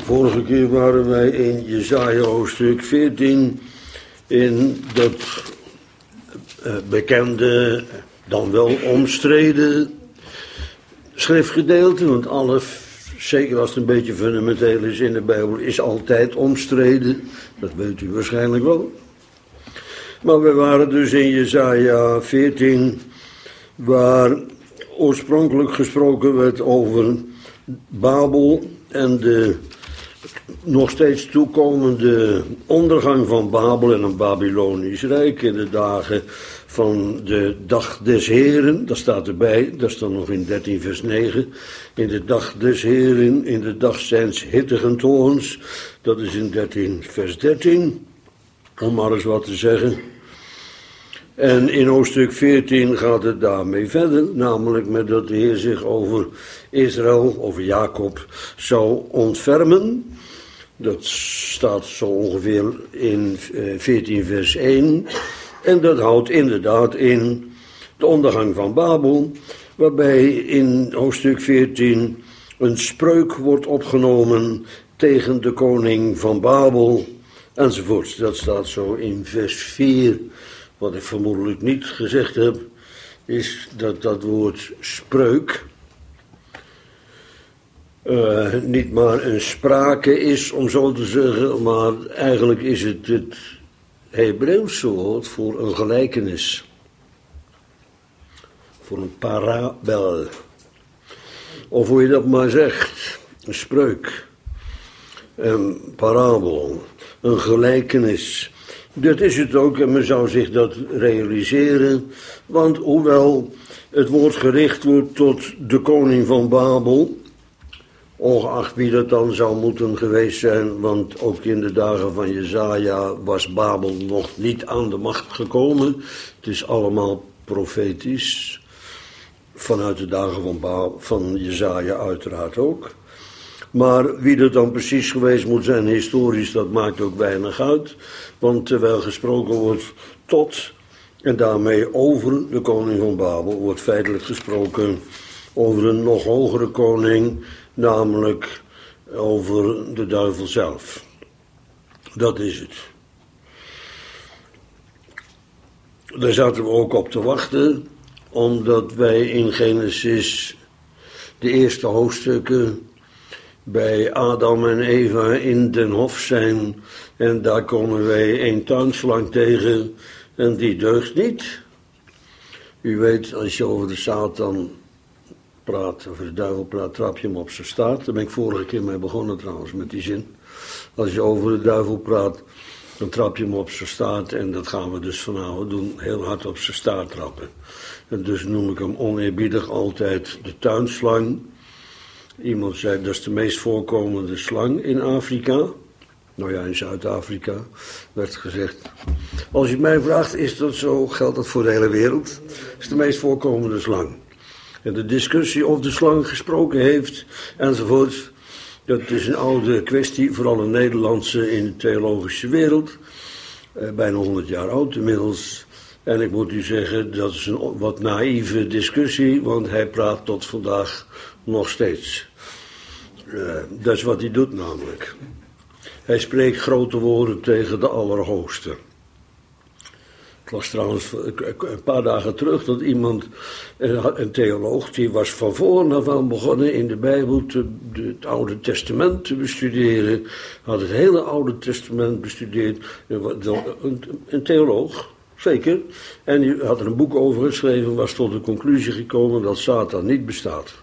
Vorige keer waren wij in Jesaja hoofdstuk 14 in dat bekende, dan wel omstreden schriftgedeelte. Want alles, zeker als het een beetje fundamenteel is in de Bijbel, is altijd omstreden. Dat weet u waarschijnlijk wel. Maar we waren dus in Jesaja 14, waar oorspronkelijk gesproken werd over Babel en de nog steeds toekomende ondergang van Babel en een Babylonisch Rijk in de dagen van de dag des Heren. Dat staat erbij, dat staat nog in 13 vers 9. In de dag des Heren, in de dag zijns hittigen toorns. Dat is in 13 vers 13, om maar eens wat te zeggen. En in hoofdstuk 14 gaat het daarmee verder, namelijk met dat de Heer zich over Israël, over Jacob, zou ontfermen. Dat staat zo ongeveer in 14 vers 1. En dat houdt inderdaad in de ondergang van Babel, waarbij in hoofdstuk 14 een spreuk wordt opgenomen tegen de koning van Babel, enzovoort. Dat staat zo in vers 4. Wat ik vermoedelijk niet gezegd heb, is dat dat woord spreuk niet maar een sprake is, om zo te zeggen, maar eigenlijk is het het Hebreeuwse woord voor een gelijkenis. Voor een parabel. Of hoe je dat maar zegt, een spreuk, een parabel, een gelijkenis. Dat is het ook en men zou zich dat realiseren, want hoewel het woord gericht wordt tot de koning van Babel, ongeacht wie dat dan zou moeten geweest zijn, want ook in de dagen van Jesaja was Babel nog niet aan de macht gekomen. Het is allemaal profetisch, vanuit de dagen van Jesaja uiteraard ook. Maar wie dat dan precies geweest moet zijn historisch, dat maakt ook weinig uit. Want terwijl gesproken wordt tot en daarmee over de koning van Babel, wordt feitelijk gesproken over een nog hogere koning, namelijk over de duivel zelf. Dat is het. Daar zaten we ook op te wachten, omdat wij in Genesis de eerste hoofdstukken bij Adam en Eva in den hof zijn. En daar komen wij een tuinslang tegen en die deugt niet. U weet, als je over de Satan praat, over de duivel praat, trap je hem op zijn staart. Daar ben ik vorige keer mee begonnen trouwens, met die zin. Als je over de duivel praat, dan trap je hem op zijn staart. En dat gaan we dus vanavond doen, heel hard op zijn staart trappen. En dus noem ik hem oneerbiedig altijd de tuinslang. Iemand zei, dat is de meest voorkomende slang in Afrika. Nou ja, in Zuid-Afrika werd gezegd. Als je mij vraagt, is dat zo, geldt dat voor de hele wereld. Het is de meest voorkomende slang. En de discussie of de slang gesproken heeft, enzovoort, dat is een oude kwestie, vooral een Nederlandse in de theologische wereld. Bijna 100 jaar oud inmiddels. En ik moet u zeggen, dat is een wat naïeve discussie, want hij praat tot vandaag nog steeds. Dat is wat hij doet namelijk. Hij spreekt grote woorden tegen de Allerhoogste. Ik las trouwens een paar dagen terug dat iemand, een theoloog, die was van voren af aan begonnen in de Bijbel het Oude Testament te bestuderen. Had het hele Oude Testament bestudeerd. Een theoloog, zeker. En die had er een boek over geschreven, was tot de conclusie gekomen dat Satan niet bestaat.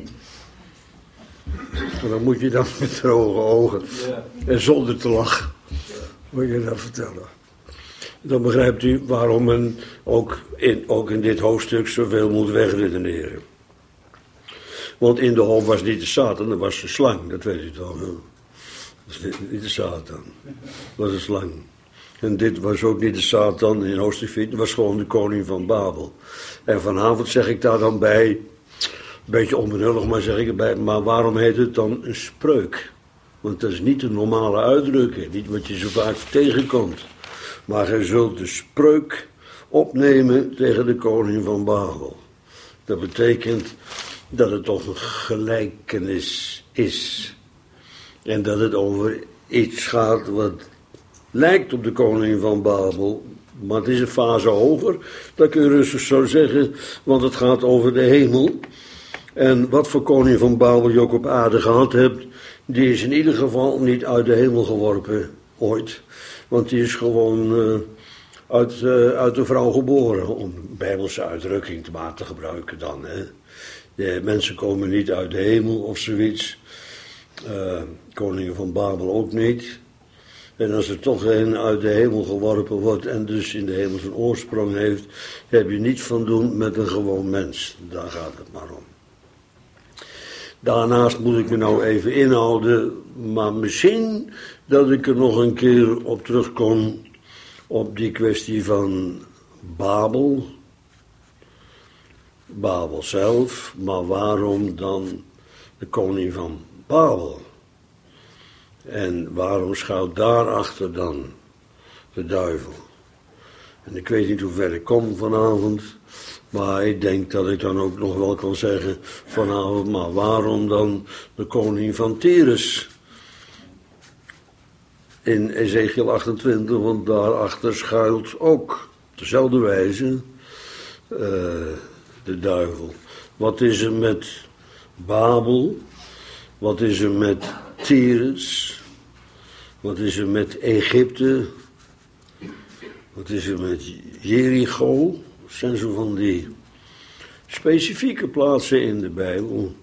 En dan moet je dan met droge ogen en zonder te lachen, moet je dat vertellen. Dan begrijpt u waarom men ook in dit hoofdstuk zoveel moet wegredeneren. Want in de hof was niet de Satan, dat was de slang, dat weet u toch. Dat is niet de Satan, dat was een slang. En dit was ook niet de Satan in hoofdstuk 14, het was gewoon de koning van Babel. En vanavond zeg ik daar dan bij, een beetje onbenullig, maar zeg ik erbij, maar waarom heet het dan een spreuk? Want dat is niet de normale uitdrukking, niet wat je zo vaak tegenkomt. Maar gij zult de spreuk opnemen tegen de koning van Babel. Dat betekent dat het toch een gelijkenis is. En dat het over iets gaat wat lijkt op de koning van Babel. Maar het is een fase hoger, dat kun je rustig zo zeggen, want het gaat over de hemel. En wat voor koning van Babel je ook op aarde gehad hebt, die is in ieder geval niet uit de hemel geworpen, ooit. Want die is gewoon uit de vrouw geboren, om een bijbelse uitdrukking te gebruiken dan. Hè. De mensen komen niet uit de hemel of zoiets. Koningen van Babel ook niet. En als er toch een uit de hemel geworpen wordt en dus in de hemel zijn oorsprong heeft, heb je niets van doen met een gewoon mens. Daar gaat het maar om. Daarnaast moet ik me nou even inhouden, maar misschien dat ik er nog een keer op terugkom op die kwestie van Babel. Babel zelf, maar waarom dan de koning van Babel? En waarom schuilt daarachter dan de duivel? En ik weet niet hoe ver ik kom vanavond, maar ik denk dat ik dan ook nog wel kan zeggen vanavond, maar waarom dan de koning van Tyrus? In Ezekiel 28, want daarachter schuilt ook op dezelfde wijze de duivel. Wat is er met Babel? Wat is er met Tyrus? Wat is er met Egypte? Wat is er met Jericho? Dat zijn zo van die specifieke plaatsen in de Bijbel,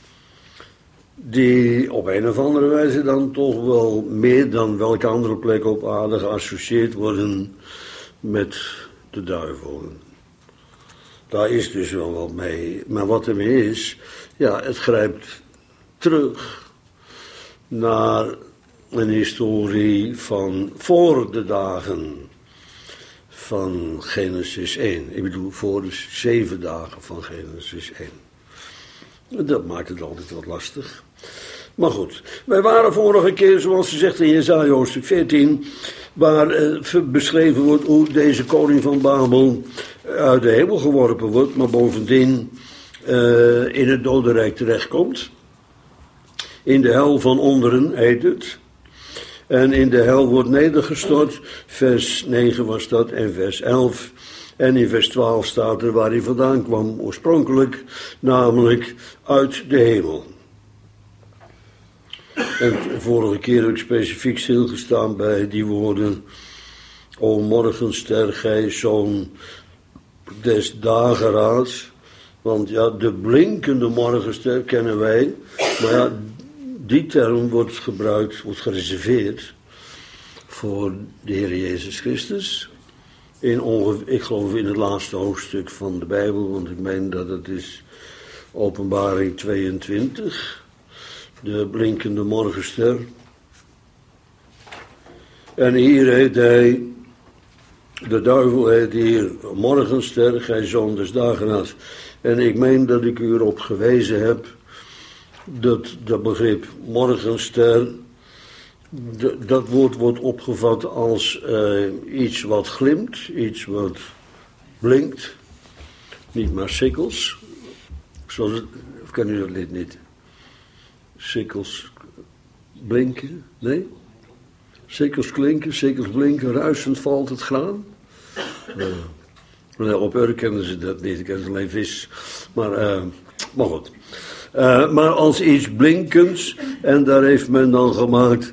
die op een of andere wijze dan toch wel meer dan welke andere plek op aarde geassocieerd worden met de duivel. Daar is dus wel wat mee. Maar wat er mee is, ja, het grijpt terug naar een historie van voor de dagen van Genesis 1. Ik bedoel, voor de 7 dagen van Genesis 1. Dat maakt het altijd wat lastig. Maar goed, wij waren vorige keer, zoals ze zegt in Jesaja hoofdstuk 14, waar beschreven wordt hoe deze koning van Babel uit de hemel geworpen wordt, maar bovendien in het dodenrijk terechtkomt. In de hel van onderen heet het. En in de hel wordt nedergestort, vers 9 was dat en vers 11. En in vers 12 staat er waar hij vandaan kwam oorspronkelijk, namelijk uit de hemel. En vorige keer heb ik specifiek stilgestaan bij die woorden: O morgenster, gij zoon des dageraads. Want ja, de blinkende morgenster kennen wij, maar ja, die term wordt gebruikt, wordt gereserveerd voor de Heer Jezus Christus. Ik geloof in het laatste hoofdstuk van de Bijbel, want ik meen dat het is Openbaring 22, de blinkende morgenster. En hier heet hij, de duivel heet hier morgenster, gij zoon des dageraads. En ik meen dat ik u erop gewezen heb dat begrip morgenster, dat woord wordt opgevat als iets wat glimt, iets wat blinkt. Niet maar sikkels. Of ken u dat lied niet? Sikkels blinken, nee? Sikkels klinken, sikkels blinken, ruisend valt het graan. Op Urk kennen ze dat niet, ik ken alleen vis. Maar goed. Maar als iets blinkends, en daar heeft men dan gemaakt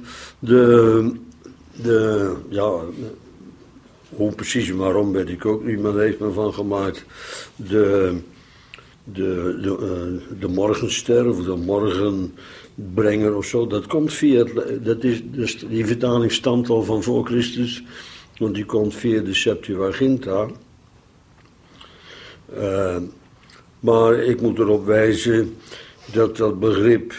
hoe precies en waarom weet ik ook niet, maar daar heeft men van gemaakt de morgenster of de morgenbrenger of zo. Dat komt via, dus die vertaling stamt al van voor Christus, want die komt via de Septuaginta. Maar ik moet erop wijzen dat begrip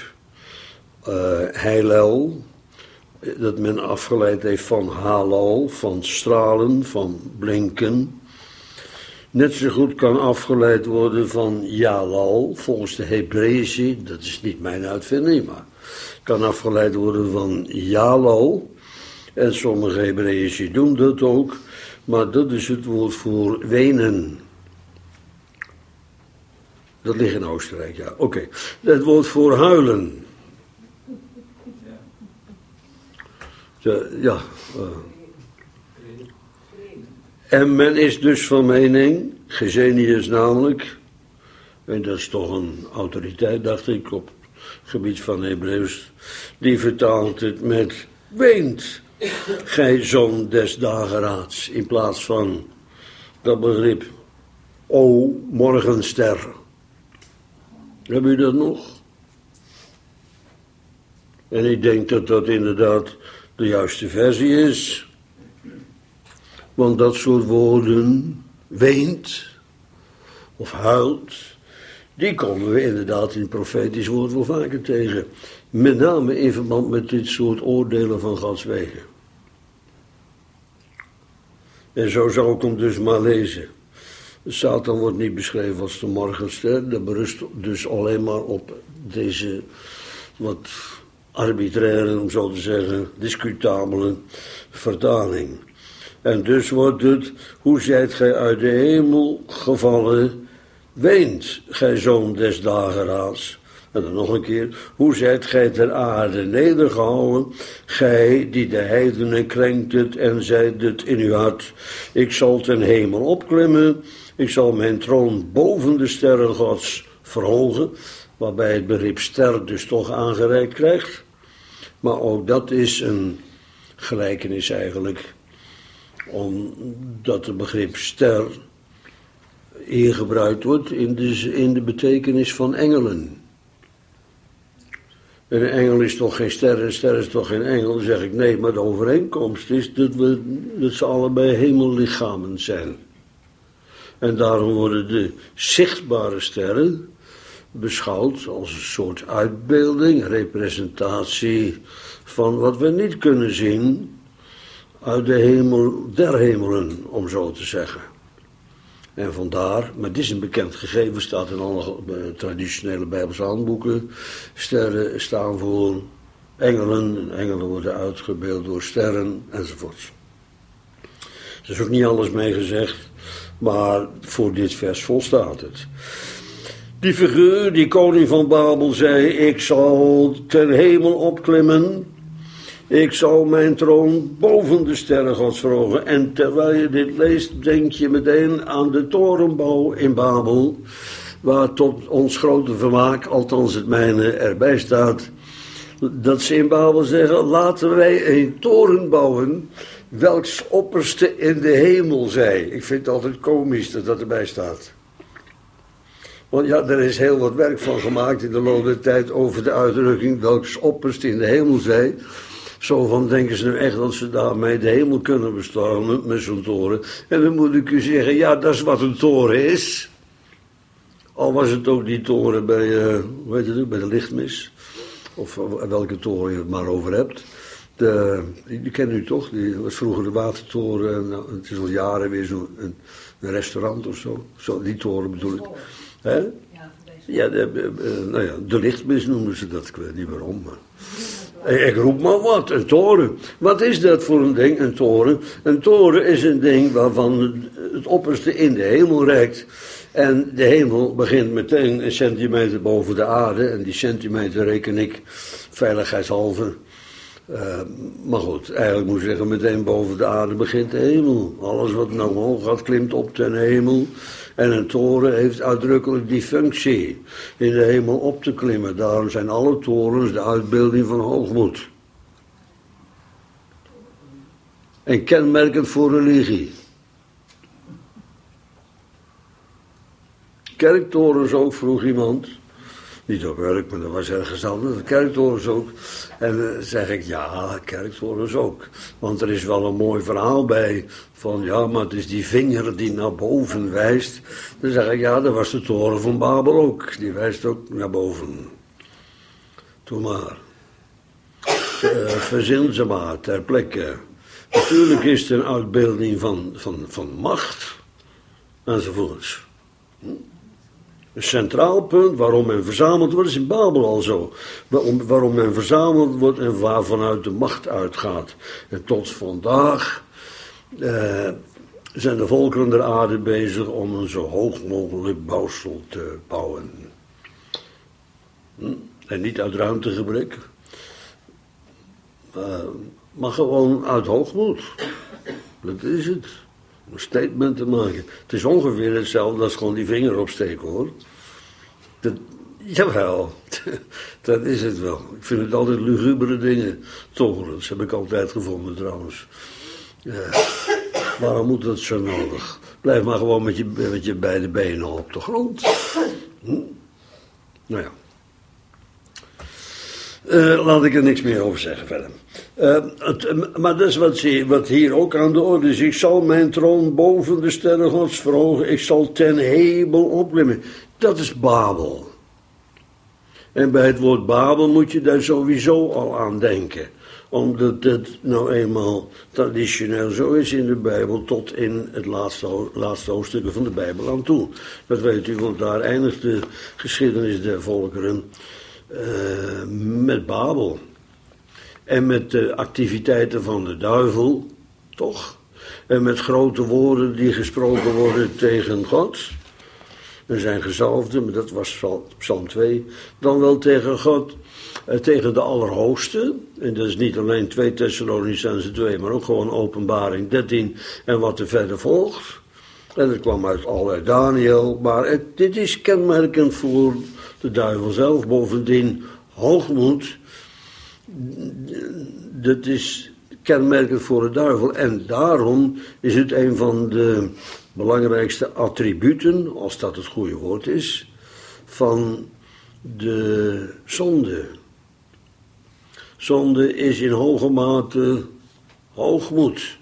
heilel, dat men afgeleid heeft van halal, van stralen, van blinken, net zo goed kan afgeleid worden van jalal, volgens de Hebreeëse, dat is niet mijn uitvinding, maar kan afgeleid worden van jalal, en sommige Hebreeëse doen dat ook, maar dat is het woord voor wenen. Dat ligt in Oostenrijk, ja. Oké. Het woord voor huilen. Ja. En men is dus van mening, Gesenius namelijk, en dat is toch een autoriteit, dacht ik, op het gebied van Hebreeuws, die vertaalt het met weent, gij zoon des dageraads, in plaats van dat begrip, o morgenster. Hebben u dat nog? En ik denk dat dat inderdaad de juiste versie is. Want dat soort woorden, weent of huilt, die komen we inderdaad in het profetisch woord wel vaker tegen. Met name in verband met dit soort oordelen van Gods wegen. En zo zou ik hem dus maar lezen. Satan wordt niet beschreven als de morgenster. Dat berust dus alleen maar op deze wat arbitraire, om zo te zeggen, discutabele vertaling. En dus wordt het, hoe zijt gij uit de hemel gevallen, weent gij zoon des dageraads. En dan nog een keer, hoe zijt gij ter aarde nedergehouden, gij die de heidenen krenkt en zeidet in uw hart, ik zal ten hemel opklimmen, ik zal mijn troon boven de sterren Gods verhogen, waarbij het begrip ster dus toch aangereikt krijgt. Maar ook dat is een gelijkenis eigenlijk, omdat het begrip ster hier gebruikt wordt in de betekenis van engelen. En een engel is toch geen ster, een ster is toch geen engel? Dan zeg ik nee, maar de overeenkomst is dat ze allebei hemellichamen zijn. En daarom worden de zichtbare sterren beschouwd als een soort uitbeelding, representatie van wat we niet kunnen zien uit de hemel der hemelen, om zo te zeggen. En vandaar, maar dit is een bekend gegeven, staat in alle traditionele Bijbelse handboeken. Sterren staan voor engelen, en engelen worden uitgebeeld door sterren, enzovoort. Er is ook niet alles mee gezegd, maar voor dit vers volstaat het. Die figuur, die koning van Babel, zei, ik zal ten hemel opklimmen, ik zal mijn troon boven de sterren Gods verhogen. En terwijl je dit leest, denk je meteen aan de torenbouw in Babel, waar tot ons grote vermaak, althans het mijne, erbij staat, dat ze in Babel zeggen, laten wij een toren bouwen, welks opperste in de hemel zij. Ik vind het altijd komisch dat dat erbij staat. Want ja, er is heel wat werk van gemaakt in de loop der tijd over de uitdrukking welks opperste in de hemel zij. Zo van, denken ze nu echt dat ze daarmee de hemel kunnen bestormen met zo'n toren. En dan moet ik u zeggen, ja, dat is wat een toren is. Al was het ook die toren bij, hoe heet het, bij de lichtmis. Of welke toren je het maar over hebt. Die kennen u toch? Die was vroeger de watertoren. En het is al jaren weer zo'n een restaurant of zo. Die toren bedoel ik. Hè? Ja, de lichtmis noemen ze dat. Ik weet niet waarom, maar... Ik roep maar wat, een toren. Wat is dat voor een ding, een toren? Een toren is een ding waarvan het opperste in de hemel reikt. En de hemel begint meteen een centimeter boven de aarde. En die centimeter reken ik veiligheidshalve. Maar goed, eigenlijk moet ik zeggen, meteen boven de aarde begint de hemel. Alles wat naar omhoog gaat, klimt op ten hemel. En een toren heeft uitdrukkelijk die functie, in de hemel op te klimmen. Daarom zijn alle torens de uitbeelding van hoogmoed. En kenmerkend voor religie. Kerktorens ook, vroeg iemand. Niet op werk, maar dat was ergens anders. Kerktorens ook. En dan zeg ik, ja, kerktorens ook. Want er is wel een mooi verhaal bij. Van ja, maar het is die vinger die naar boven wijst. Dan zeg ik, ja, dat was de toren van Babel ook. Die wijst ook naar boven. Doe maar. Verzin ze maar ter plekke. Natuurlijk is het een uitbeelding van macht. Enzovoorts. Een centraal punt waarom men verzameld wordt, is in Babel al zo. Waarom men verzameld wordt en waarvanuit de macht uitgaat. En tot vandaag zijn de volkeren der aarde bezig om een zo hoog mogelijk bouwsel te bouwen. En niet uit ruimtegebrek, maar gewoon uit hoogmoed. Dat is het. Een statement te maken. Het is ongeveer hetzelfde als gewoon die vinger opsteken, hoor. Jawel, dat is het wel. Ik vind het altijd lugubere dingen. Tolerance heb ik altijd gevonden, trouwens. Waarom moet dat zo nodig? Blijf maar gewoon met je beide benen op de grond. Nou ja. Laat ik er niks meer over zeggen verder. Maar dat is wat hier ook aan de orde is. Ik zal mijn troon boven de sterren Gods verhogen. Ik zal ten hemel opklimmen. Dat is Babel. En bij het woord Babel moet je daar sowieso al aan denken. Omdat het nou eenmaal traditioneel zo is in de Bijbel, tot in het laatste hoofdstukken van de Bijbel aan toe. Dat weet u, want daar eindigt de geschiedenis der volkeren met Babel. En met de activiteiten van de duivel, toch? En met grote woorden die gesproken worden tegen God. En zijn gezalfde, maar dat was Psalm 2. Dan wel tegen God, tegen de Allerhoogste. En dat is niet alleen 2 Thessalonicenzen 2, maar ook gewoon Openbaring 13 en wat er verder volgt. En dat kwam uit Daniel. Maar dit is kenmerkend voor de duivel zelf. Bovendien hoogmoed. Dat is kenmerkend voor de duivel. En daarom is het een van de belangrijkste attributen, als dat het goede woord is, van de zonde. Zonde is in hoge mate hoogmoed.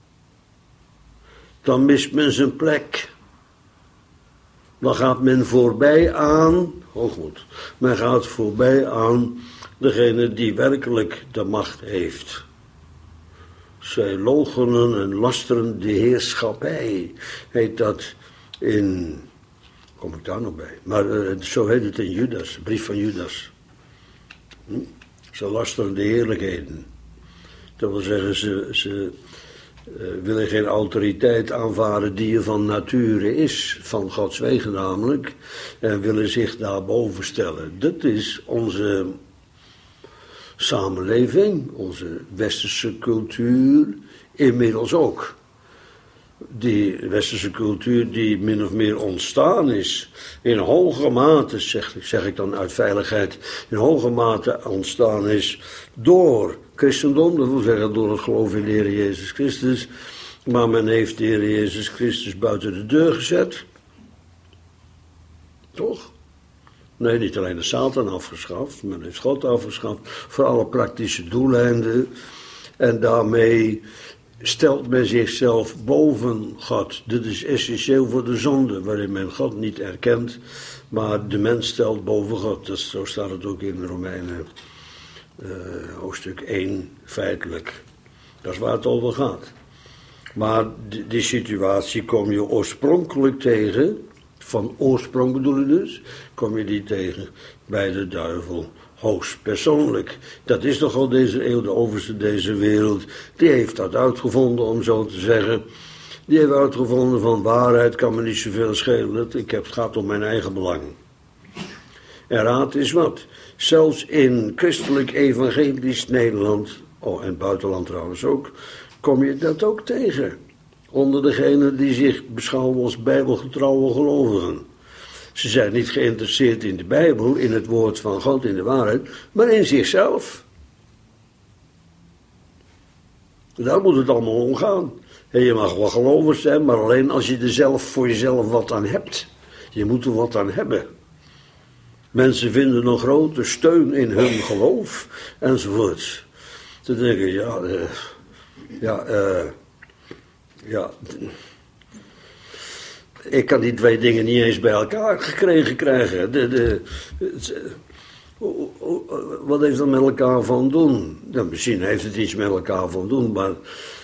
Dan mist men zijn plek. Dan gaat men voorbij aan hoogmoed. Men gaat voorbij aan degene die werkelijk de macht heeft. Zij loochenen en lasteren de heerschappij, heet dat in, kom ik daar nog bij, maar zo heet het in Judas, de brief van Judas. Ze lasteren de heerlijkheden. Dat wil zeggen, ze willen geen autoriteit aanvaarden die er van nature is, van Gods wegen namelijk, en willen zich daarboven stellen. Dat is onze samenleving, onze westerse cultuur, inmiddels ook. Die westerse cultuur die min of meer ontstaan is, in hoge mate, zeg ik dan uit veiligheid, in hoge mate ontstaan is door christendom, dat wil zeggen door het geloof in de Heer Jezus Christus, maar men heeft de Heer Jezus Christus buiten de deur gezet. Toch? Nee, niet alleen de Satan afgeschaft, men heeft God afgeschaft voor alle praktische doeleinden. En daarmee stelt men zichzelf boven God. Dit is essentieel voor de zonde, waarin men God niet erkent, maar de mens stelt boven God. Zo staat het ook in Romeinen hoofdstuk 1 feitelijk. Dat is waar het over gaat. Maar die situatie kom je oorspronkelijk tegen. Van oorsprong bedoel ik dus, kom je die tegen bij de duivel hoogstpersoonlijk. Dat is toch al deze eeuw, de overste deze wereld, die heeft dat uitgevonden, om zo te zeggen. Die heeft uitgevonden van waarheid kan me niet zoveel schelen, het gaat om mijn eigen belang. En raad is wat, zelfs in christelijk evangelisch Nederland, en buitenland trouwens ook, kom je dat ook tegen. Onder degenen die zich beschouwen als bijbelgetrouwe gelovigen. Ze zijn niet geïnteresseerd in de Bijbel, in het woord van God, in de waarheid, maar in zichzelf. Daar moet het allemaal om gaan. En je mag wel gelovig zijn, maar alleen als je er zelf voor jezelf wat aan hebt. Je moet er wat aan hebben. Mensen vinden een grote steun in hun geloof, enzovoort. Ze denken, ik kan die twee dingen niet eens bij elkaar gekregen krijgen. Wat heeft dat met elkaar van doen? Nou, misschien heeft het iets met elkaar van doen, maar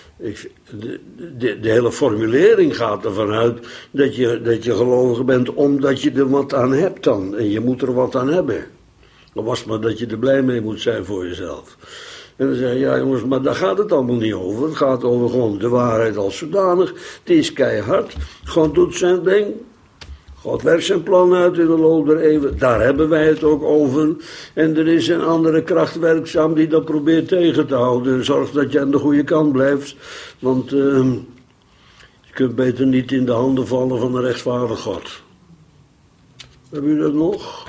de hele formulering gaat ervan uit dat je gelovig bent omdat je er wat aan hebt dan. En je moet er wat aan hebben. Dan was maar dat je er blij mee moet zijn voor jezelf. En dan zeg je, ja jongens, maar daar gaat het allemaal niet over. Het gaat over gewoon de waarheid als zodanig. Die is keihard. God doet zijn ding. God werkt zijn plan uit in de loop der eeuwen. Daar hebben wij het ook over. En er is een andere kracht werkzaam die dat probeert tegen te houden. Zorg dat je aan de goede kant blijft. Want je kunt beter niet in de handen vallen van een rechtvaardige God. Hebben jullie dat nog?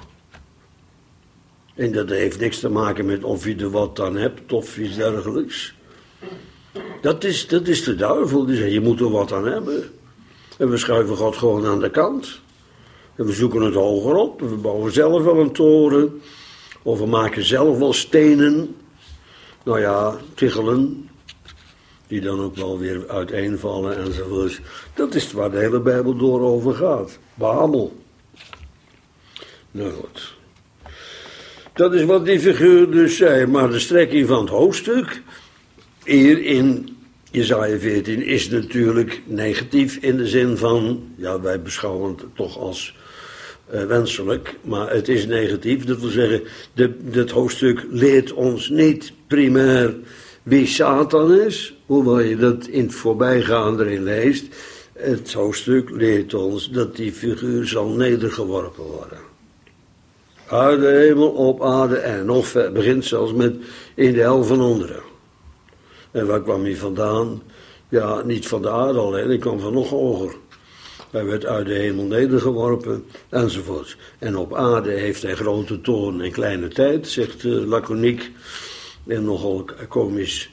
En dat heeft niks te maken met of je er wat aan hebt of iets dergelijks. Dat is de duivel. Die zegt, je moet er wat aan hebben. En we schuiven God gewoon aan de kant. En we zoeken het hoger op. We bouwen zelf wel een toren. Of we maken zelf wel stenen. Nou ja, tichelen. Die dan ook wel weer uiteenvallen enzovoort. Dat is waar de hele Bijbel door over gaat. Babel. Nou goed. Dat is wat die figuur dus zei. Maar de strekking van het hoofdstuk hier in Jesaja 14 is natuurlijk negatief in de zin van, ja, wij beschouwen het toch als wenselijk, maar het is negatief. Dat wil zeggen, dit hoofdstuk leert ons niet primair wie Satan is, hoewel je dat in het voorbijgaan erin leest. Het hoofdstuk leert ons dat die figuur zal nedergeworpen worden. Uit de hemel op aarde en nog ver, begint zelfs met in de hel van onderen. En waar kwam hij vandaan? Ja, niet van de aarde alleen, hij kwam van nog hoger. Hij werd uit de hemel nedergeworpen, enzovoort. En op aarde heeft hij grote toorn en kleine tijd, zegt laconiek en nogal komisch.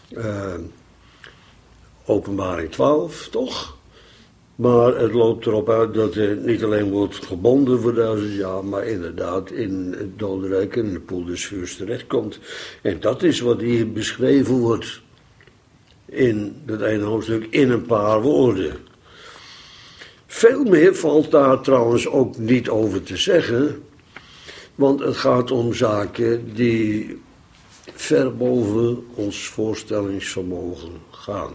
Openbaring 12, toch? Maar het loopt erop uit dat hij niet alleen wordt gebonden voor 1000 jaar, maar inderdaad in het dodenrijk en in de poel des vuurs terechtkomt. En dat is wat hier beschreven wordt in dat ene hoofdstuk in een paar woorden. Veel meer valt daar trouwens ook niet over te zeggen, want het gaat om zaken die ver boven ons voorstellingsvermogen gaan.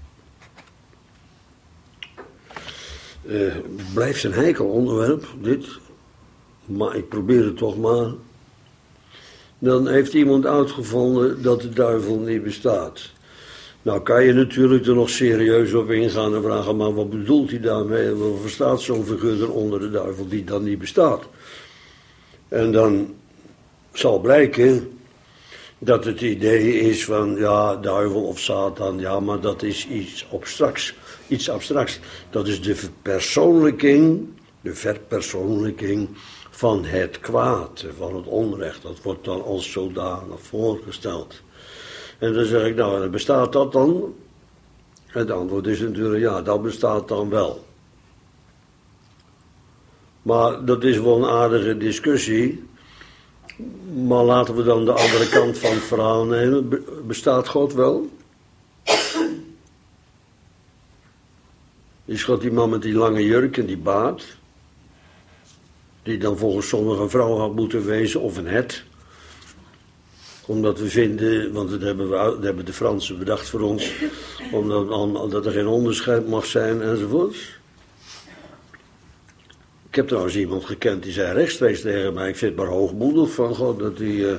Blijft een heikel onderwerp, dit, maar ik probeer het toch maar. Dan heeft iemand uitgevonden dat de duivel niet bestaat. Nou kan je natuurlijk er nog serieus op ingaan en vragen, maar wat bedoelt hij daarmee? Wat verstaat zo'n figuur eronder, de duivel, die dan niet bestaat? En dan zal blijken dat het idee is van, ja, duivel of Satan, ja, maar dat is iets abstracts. Iets abstracts. Dat is de verpersoonlijking van het kwaad, van het onrecht. Dat wordt dan als zodanig voorgesteld. En dan zeg ik, nou, bestaat dat dan? Het antwoord is natuurlijk, ja, dat bestaat dan wel. Maar dat is wel een aardige discussie. Maar laten we dan de andere kant van het verhaal nemen. Bestaat God wel? Is God die man met die lange jurk en die baard? Die dan volgens sommigen een vrouw had moeten wezen of een het? Omdat we vinden, want dat hebben de Fransen bedacht voor ons, omdat er geen onderscheid mag zijn enzovoort. Ik heb trouwens iemand gekend die zei rechtstreeks tegen mij, ik vind het maar hoogmoedig van God dat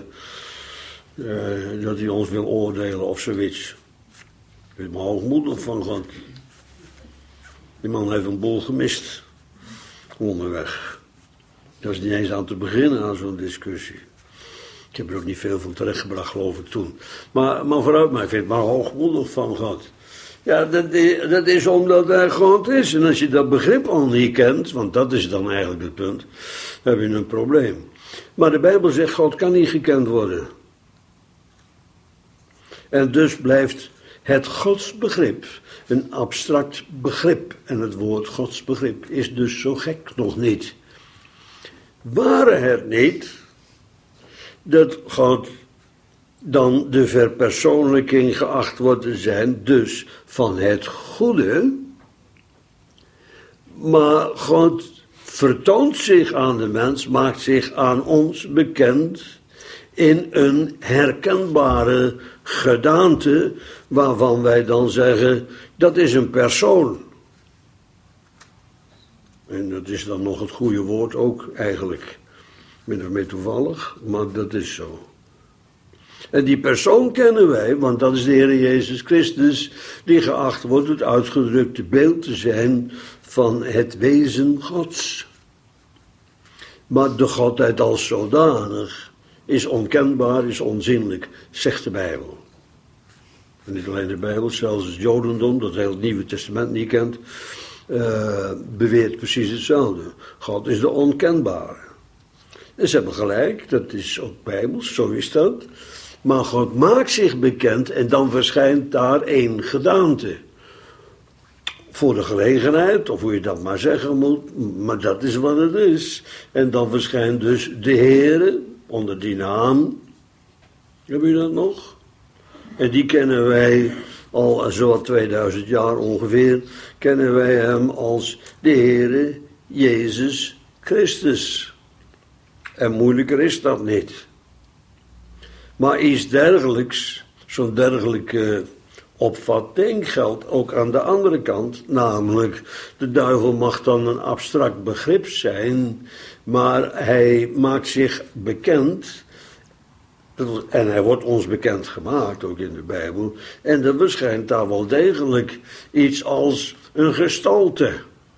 hij ons wil oordelen of zoiets. Ik vind het maar hoogmoedig van God. Die man heeft een boel gemist onderweg. Dat is niet eens aan te beginnen aan zo'n discussie. Ik heb er ook niet veel van terechtgebracht, geloof ik, toen. Maar vooruit mij, ik vind het maar hoogmoedig van God. Ja, dat is omdat hij God is. En als je dat begrip al niet kent, want dat is dan eigenlijk het punt, dan heb je een probleem. Maar de Bijbel zegt, God kan niet gekend worden. En dus blijft het godsbegrip een abstract begrip. En het woord godsbegrip is dus zo gek nog niet. Ware het niet dat God dan de verpersoonlijking geacht wordt te zijn, dus van het goede, maar God vertoont zich aan de mens, maakt zich aan ons bekend in een herkenbare gedaante, waarvan wij dan zeggen, dat is een persoon. En dat is dan nog het goede woord ook eigenlijk. Min of meer toevallig, maar dat is zo. En die persoon kennen wij, want dat is de Heer Jezus Christus, die geacht wordt het uitgedrukte beeld te zijn van het wezen Gods. Maar de Godheid als zodanig is onkenbaar, is onzinnelijk, zegt de Bijbel. En niet alleen de Bijbel, zelfs het Jodendom, dat heel het Nieuwe Testament niet kent, beweert precies hetzelfde. God is de onkenbare. En ze hebben gelijk, dat is ook Bijbels, zo is dat. Maar God maakt zich bekend en dan verschijnt daar één gedaante. Voor de gelegenheid, of hoe je dat maar zeggen moet, maar dat is wat het is. En dan verschijnt dus de Heere onder die naam. Heb je dat nog? En die kennen wij al zowat 2000 jaar ongeveer, kennen wij hem als de Heere Jezus Christus. En moeilijker is dat niet. Maar iets dergelijks, zo'n dergelijke opvatting geldt ook aan de andere kant. Namelijk, de duivel mag dan een abstract begrip zijn, maar hij maakt zich bekend. En hij wordt ons bekend gemaakt, ook in de Bijbel. En er verschijnt daar wel degelijk iets als een gestalte.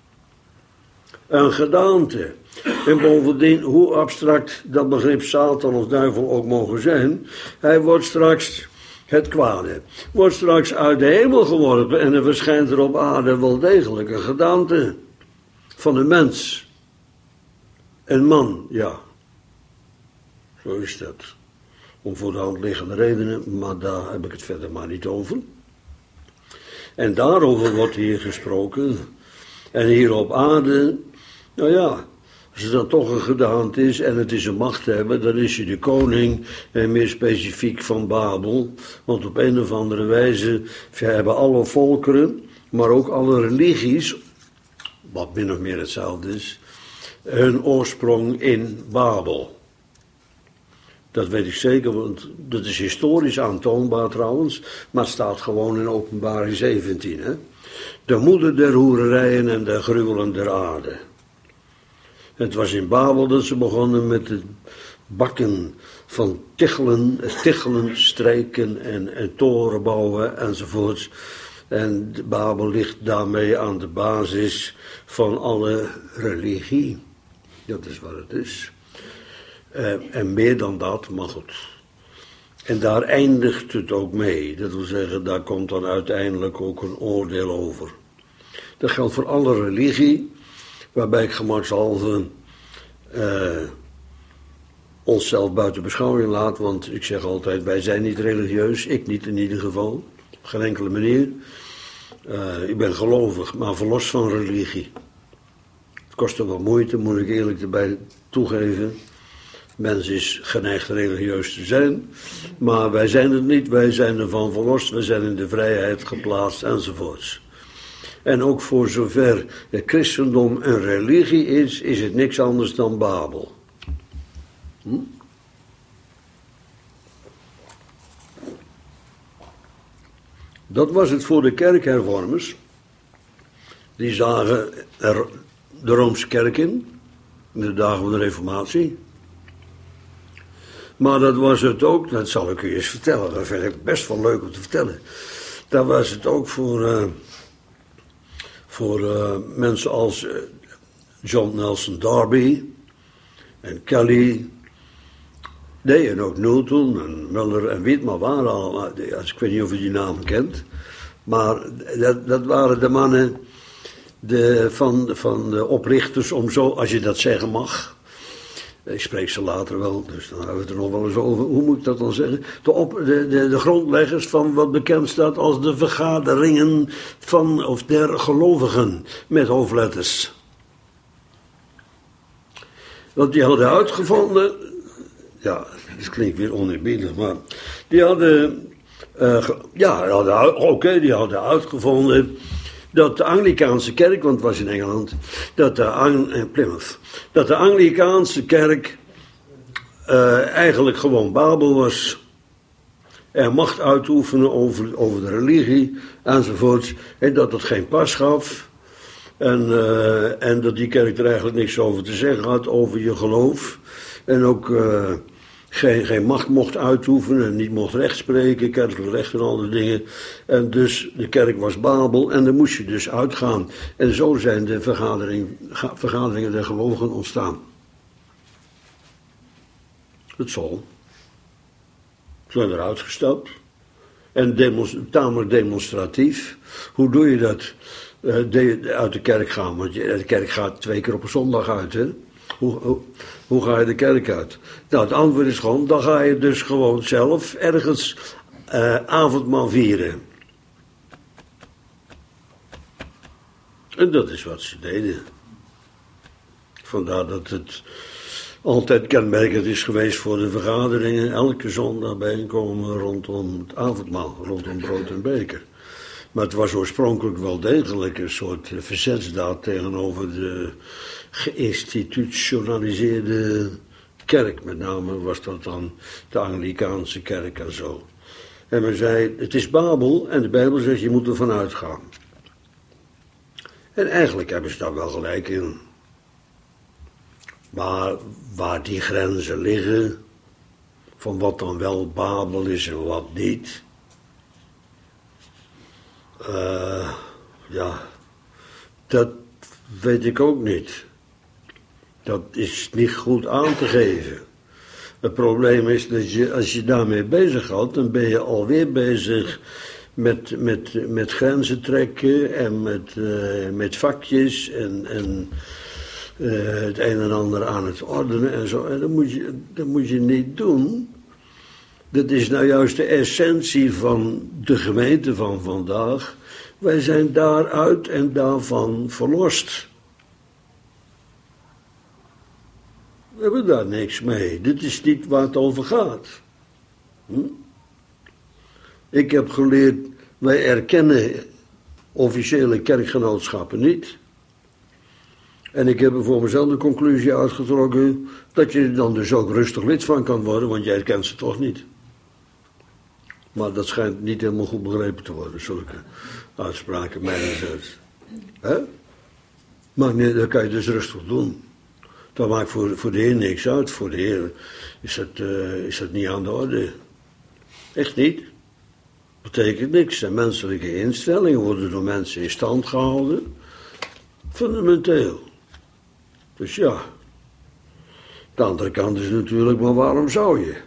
Een gedaante. En bovendien, hoe abstract dat begrip Satan of duivel ook mogen zijn, hij wordt straks het kwade. Wordt straks uit de hemel geworpen en er verschijnt er op aarde wel degelijk een gedaante van een mens. Een man, ja. Zo is dat. Om voor de hand liggende redenen, maar daar heb ik het verder maar niet over. En daarover wordt hier gesproken. En hier op aarde, nou ja, als het dan toch een gedaante is en het is een machthebber, dan is hij de koning en meer specifiek van Babel. Want op een of andere wijze hebben alle volkeren, maar ook alle religies, wat min of meer hetzelfde is, hun oorsprong in Babel. Dat weet ik zeker, want dat is historisch aantoonbaar trouwens, maar het staat gewoon in Openbaring 17. Hè? De moeder der hoererijen en der gruwelen der aarde. Het was in Babel dat ze begonnen met het bakken van tichelen, strijken en toren bouwen enzovoorts. En Babel ligt daarmee aan de basis van alle religie. Dat is wat het is. En meer dan dat, maar goed. En daar eindigt het ook mee. Dat wil zeggen, daar komt dan uiteindelijk ook een oordeel over. Dat geldt voor alle religie, waarbij ik gemakshalve onszelf buiten beschouwing laat. Want ik zeg altijd, wij zijn niet religieus, ik niet in ieder geval. Op geen enkele manier. Ik ben gelovig, maar verlost van religie. Het kost er wat moeite, moet ik eerlijk erbij toegeven. Mens is geneigd religieus te zijn, maar wij zijn het niet, wij zijn ervan verlost, we zijn in de vrijheid geplaatst enzovoorts. En ook voor zover het christendom een religie is het niks anders dan Babel. Dat was het voor de kerkhervormers. Die zagen er de Roomse kerk in de dagen van de Reformatie. Maar dat was het ook, dat zal ik u eens vertellen, dat vind ik best wel leuk om te vertellen. Dat was het ook voor mensen als John Nelson Darby en Kelly. Nee, en ook Newton en Muller en Wittmer waren allemaal, ik weet niet of u die namen kent. Maar dat waren de mannen van de oprichters, om zo, als je dat zeggen mag. Ik spreek ze later wel, dus dan hebben we het er nog wel eens over. Hoe moet ik dat dan zeggen? De grondleggers van wat bekend staat als de vergaderingen van, of der gelovigen, met hoofdletters. Want die hadden uitgevonden, ja, dat klinkt weer oneerbiedig, maar die hadden uitgevonden dat de Anglikaanse kerk, want het was in Engeland, Plymouth, dat de Anglikaanse kerk eigenlijk gewoon Babel was. Er macht uitoefenen over de religie enzovoorts. En dat het geen pas gaf. En dat die kerk er eigenlijk niks over te zeggen had, over je geloof. En ook geen macht mocht uitoefenen en niet mocht rechtspreken, kerkelijk recht en al die dingen. En dus de kerk was Babel en daar moest je dus uitgaan. En zo zijn de vergaderingen der gelovigen ontstaan. Het zal. Ze zijn eruit gestapt. En tamelijk demonstratief. Hoe doe je dat? Uit de kerk gaan. Want de kerk gaat 2 keer op een zondag uit, hè? Hoe ga je de kerk uit? Nou, het antwoord is gewoon, dan ga je dus gewoon zelf ergens avondmaal vieren. En dat is wat ze deden. Vandaar dat het altijd kenmerkend is geweest voor de vergaderingen. Elke zondag bijeenkomen rondom het avondmaal, rondom brood en beker. Maar het was oorspronkelijk wel degelijk een soort verzetsdaad tegenover de geïnstitutionaliseerde kerk. Met name was dat dan de Anglikaanse kerk en zo. En men zei, het is Babel en de Bijbel zegt, je moet ervan uitgaan. En eigenlijk hebben ze daar wel gelijk in. Maar waar die grenzen liggen, van wat dan wel Babel is en wat niet, ja, dat weet ik ook niet. Dat is niet goed aan te geven. Het probleem is dat als je daarmee bezig houdt, dan ben je alweer bezig met grenzen trekken en met vakjes en het een en ander aan het ordenen en zo. En dat moet je niet doen. Dat is nou juist de essentie van de gemeente van vandaag. Wij zijn daaruit en daarvan verlost. We hebben daar niks mee. Dit is niet waar het over gaat. Ik heb geleerd, wij erkennen officiële kerkgenootschappen niet. En ik heb er voor mezelf de conclusie uitgetrokken dat je er dan dus ook rustig lid van kan worden, want jij kent ze toch niet. Maar dat schijnt niet helemaal goed begrepen te worden, zulke uitspraken mijnerzijds. Maar nee, dat kan je dus rustig doen. Dat maakt voor de Heer niks uit. Voor de Heer is dat niet aan de orde. Echt niet. Betekent niks. En menselijke instellingen worden door mensen in stand gehouden. Fundamenteel. Dus ja. De andere kant is natuurlijk, maar waarom zou je?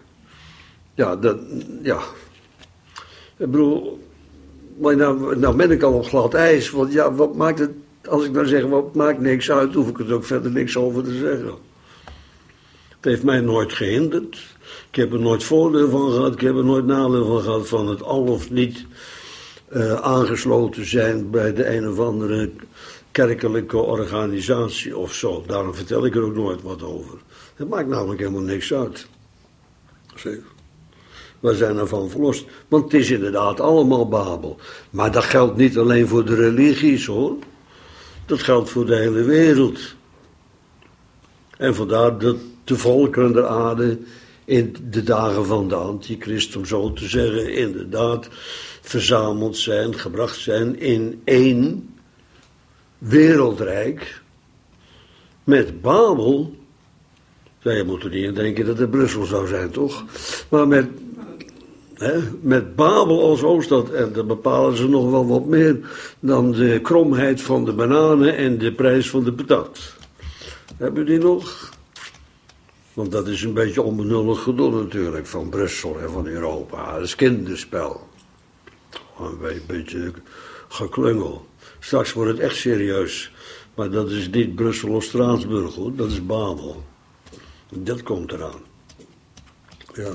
Ja. Ik bedoel, maar nou ben ik al op glad ijs. Want ja, wat maakt het, als ik nou zeg, wat maakt niks uit, hoef ik er ook verder niks over te zeggen. Het heeft mij nooit gehinderd. Ik heb er nooit voordeel van gehad. Ik heb er nooit nadeel van gehad van het al of niet aangesloten zijn bij de een of andere kerkelijke organisatie of zo. Daarom vertel ik er ook nooit wat over. Het maakt namelijk helemaal niks uit. Zeker. We zijn ervan verlost. Want het is inderdaad allemaal Babel. Maar dat geldt niet alleen voor de religies, hoor. Dat geldt voor de hele wereld. En vandaar dat de volkeren der aarde in de dagen van de antichrist, om zo te zeggen, inderdaad verzameld zijn, gebracht zijn in één wereldrijk met Babel. Je moet er niet aan denken dat het Brussel zou zijn, toch? Maar met Babel als hoofdstad, en dan bepalen ze nog wel wat meer dan de kromheid van de bananen en de prijs van de patat. Hebben die nog? Want dat is een beetje onbenullig gedoe natuurlijk, van Brussel en van Europa. Dat is kinderspel. Een beetje geklungel. Straks wordt het echt serieus. Maar dat is niet Brussel of Straatsburg, hoor. Dat is Babel. Dat komt eraan. Ja.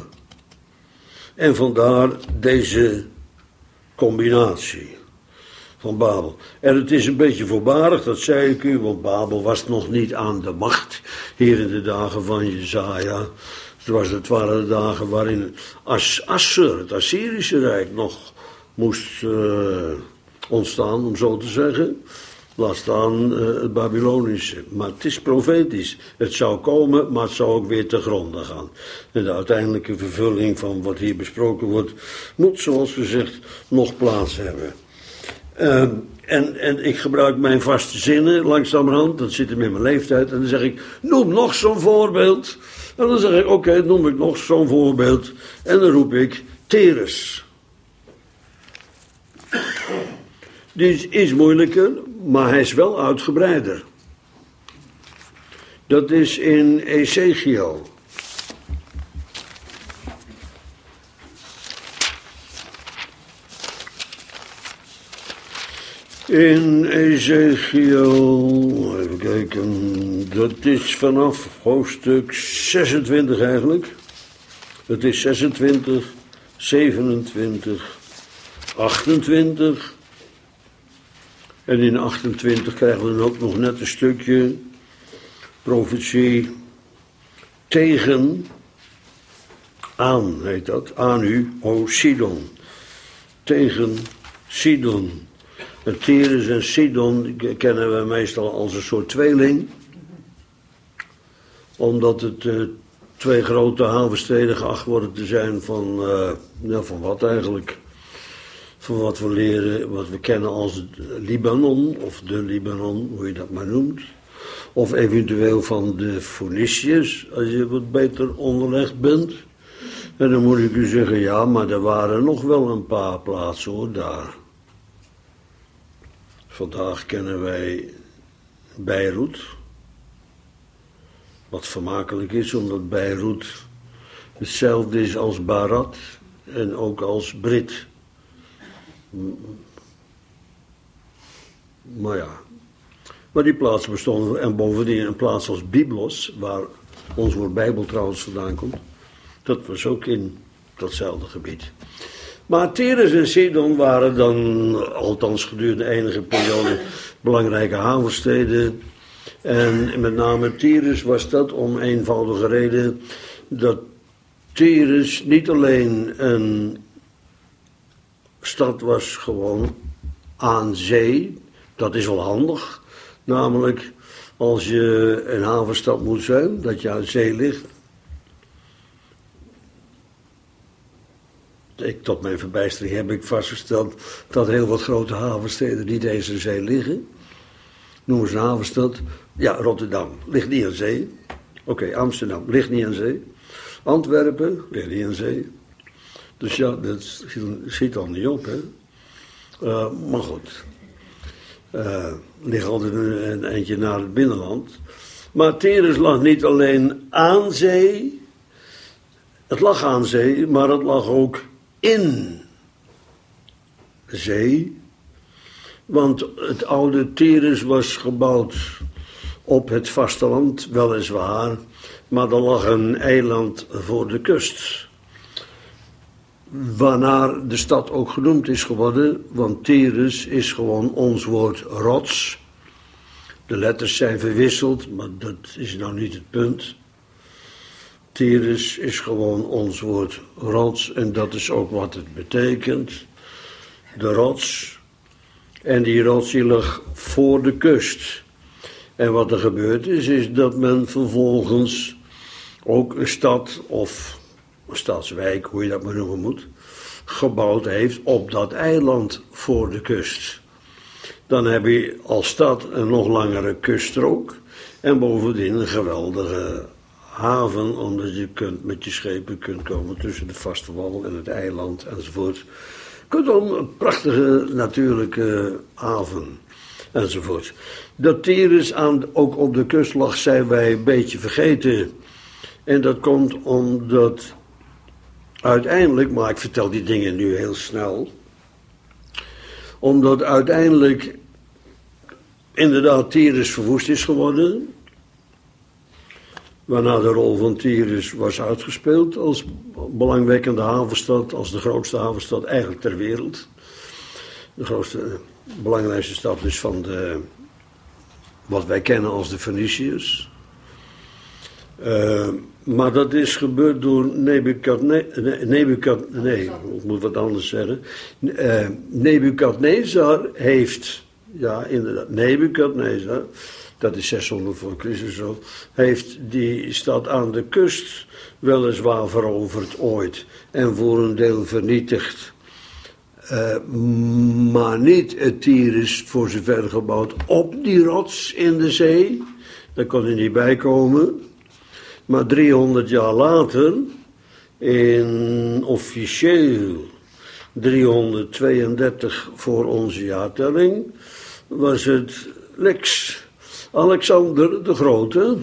En vandaar deze combinatie van Babel. En het is een beetje voorbarig, dat zei ik u, want Babel was nog niet aan de macht hier in de dagen van Jesaja. Het waren de dagen waarin Assur, het Assyrische Rijk, nog moest ontstaan, om zo te zeggen. Laat staan het Babylonische. Maar het is profetisch. Het zou komen, maar het zou ook weer te gronden gaan. En de uiteindelijke vervulling van wat hier besproken wordt, moet, zoals gezegd, nog plaats hebben. En ik gebruik mijn vaste zinnen langzamerhand, dat zit hem in mijn leeftijd. En dan zeg ik, noem nog zo'n voorbeeld. En dan zeg ik, oké, noem ik nog zo'n voorbeeld. En dan roep ik, Teres. Die is moeilijker, maar hij is wel uitgebreider. Dat is in Ezechiel. In Ezechiel, even kijken, dat is vanaf hoofdstuk 26 eigenlijk. Het is 26, 27, 28. En in 28 krijgen we dan ook nog net een stukje profetie tegen, aan heet dat, aan u, o Sidon. Tegen Sidon. En Tyrus en Sidon kennen we meestal als een soort tweeling. Omdat het twee grote havensteden geacht worden te zijn van wat eigenlijk? Van wat we leren, wat we kennen als Libanon, of de Libanon, hoe je dat maar noemt. Of eventueel van de Phoeniciërs, als je wat beter onderlegd bent. En dan moet ik u zeggen, ja, maar er waren nog wel een paar plaatsen hoor, daar. Vandaag kennen wij Beirut. Wat vermakelijk is, omdat Beirut hetzelfde is als Barat en ook als Brit. Maar ja, maar die plaatsen bestonden, en bovendien een plaats als Byblos, waar ons woord Bijbel trouwens vandaan komt, dat was ook in datzelfde gebied. Maar Tyrus en Sidon waren dan, althans gedurende enige periode, belangrijke havensteden. En met name Tyrus was dat om eenvoudige reden dat Tyrus niet alleen een stad was gewoon aan zee, dat is wel handig. Namelijk als je een havenstad moet zijn, dat je aan zee ligt. Tot mijn verbijstering heb ik vastgesteld dat heel wat grote havensteden niet eens aan zee liggen. Noem eens een havenstad. Ja, Rotterdam, ligt niet aan zee. Oké, Amsterdam, ligt niet aan zee. Antwerpen, ligt niet aan zee. Dus ja, dat schiet al niet op, hè. Maar goed. Ligt altijd een eindje naar het binnenland. Maar Tyrus lag niet alleen aan zee. Het lag aan zee, maar het lag ook in zee. Want het oude Tyrus was gebouwd op het vasteland, weliswaar. Maar er lag een eiland voor de kust. Waarnaar de stad ook genoemd is geworden. Want Tyrus is gewoon ons woord rots. De letters zijn verwisseld, maar dat is nou niet het punt. Tyrus is gewoon ons woord rots en dat is ook wat het betekent. De rots. En die rots die lag voor de kust. En wat er gebeurd is dat men vervolgens ook een stad of een stadswijk, hoe je dat maar noemen moet, gebouwd heeft op dat eiland voor de kust. Dan heb je als stad een nog langere kuststrook en bovendien een geweldige haven, omdat je met je schepen kunt komen tussen de vaste wal en het eiland enzovoort. Kortom, een prachtige natuurlijke haven enzovoort. Dat Tyrus ook op de kust lag, zijn wij een beetje vergeten. En dat komt omdat uiteindelijk, maar ik vertel die dingen nu heel snel, omdat uiteindelijk inderdaad Tyrus verwoest is geworden, waarna de rol van Tyrus was uitgespeeld als belangwekkende havenstad, als de grootste havenstad eigenlijk ter wereld. De grootste, belangrijkste stad is van de, wat wij kennen als de Phoeniciërs. Maar dat is gebeurd door Nebukadnezar heeft, ja inderdaad, Nebukadnezar, dat is 600 voor Christus zo, heeft die stad aan de kust weliswaar veroverd ooit en voor een deel vernietigd. Maar niet het Tyrus voor zover gebouwd op die rots in de zee. Daar kon hij niet bij komen. Maar 300 jaar later, in officieel 332 voor onze jaartelling, was het Alexander de Grote,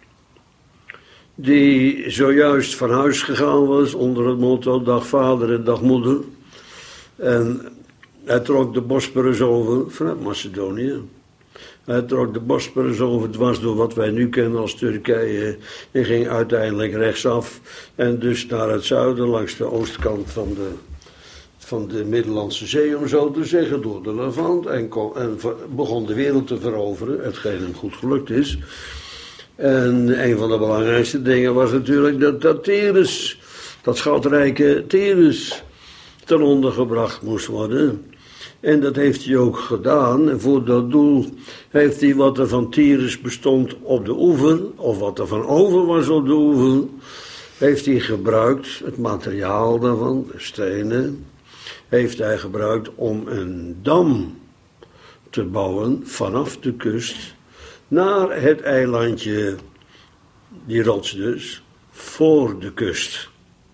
die zojuist van huis gegaan was onder het motto dag vader en dag moeder. En hij trok de Bosporus over vanuit Macedonië. Hij trok de Bosporus over dwars door wat wij nu kennen als Turkije en ging uiteindelijk rechtsaf en dus naar het zuiden langs de oostkant van de Middellandse Zee, om zo te zeggen, door de Levant en begon de wereld te veroveren, hetgeen hem goed gelukt is. En een van de belangrijkste dingen was natuurlijk dat Tyrus, dat schatrijke Tyrus, ten onder gebracht moest worden. En dat heeft hij ook gedaan. En voor dat doel heeft hij wat er van Tyrus bestond op de oever, of wat er van over was op de oever, heeft hij gebruikt, het materiaal daarvan, de stenen, heeft hij gebruikt om een dam te bouwen vanaf de kust naar het eilandje, die rots dus, voor de kust.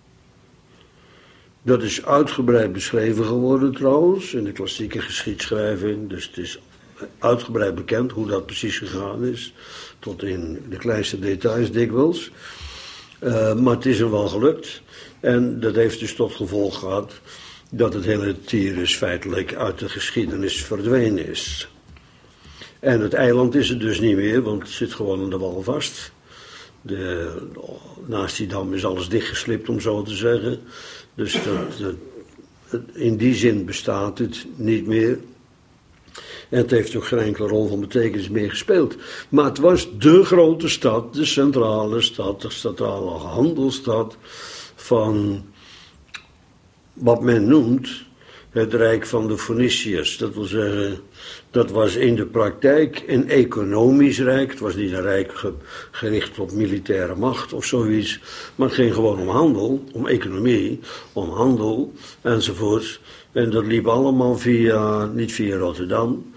Dat is uitgebreid beschreven geworden trouwens, in de klassieke geschiedschrijving. Dus het is uitgebreid bekend hoe dat precies gegaan is. Tot in de kleinste details dikwijls. Maar het is hem wel gelukt. En dat heeft dus tot gevolg gehad dat het hele Tyrus feitelijk uit de geschiedenis verdwenen is. En het eiland is er dus niet meer, want het zit gewoon aan de wal vast. Naast die dam is alles dichtgeslipt, om zo te zeggen. Dus in die zin bestaat het niet meer. En het heeft ook geen enkele rol van betekenis meer gespeeld. Maar het was de grote stad, de centrale stad, de centrale handelsstad van wat men noemt het Rijk van de Feniciërs. Dat wil zeggen, dat was in de praktijk een economisch rijk. Het was niet een rijk gericht op militaire macht of zoiets. Maar het ging gewoon om handel, om economie, om handel enzovoort. En dat liep allemaal niet via Rotterdam,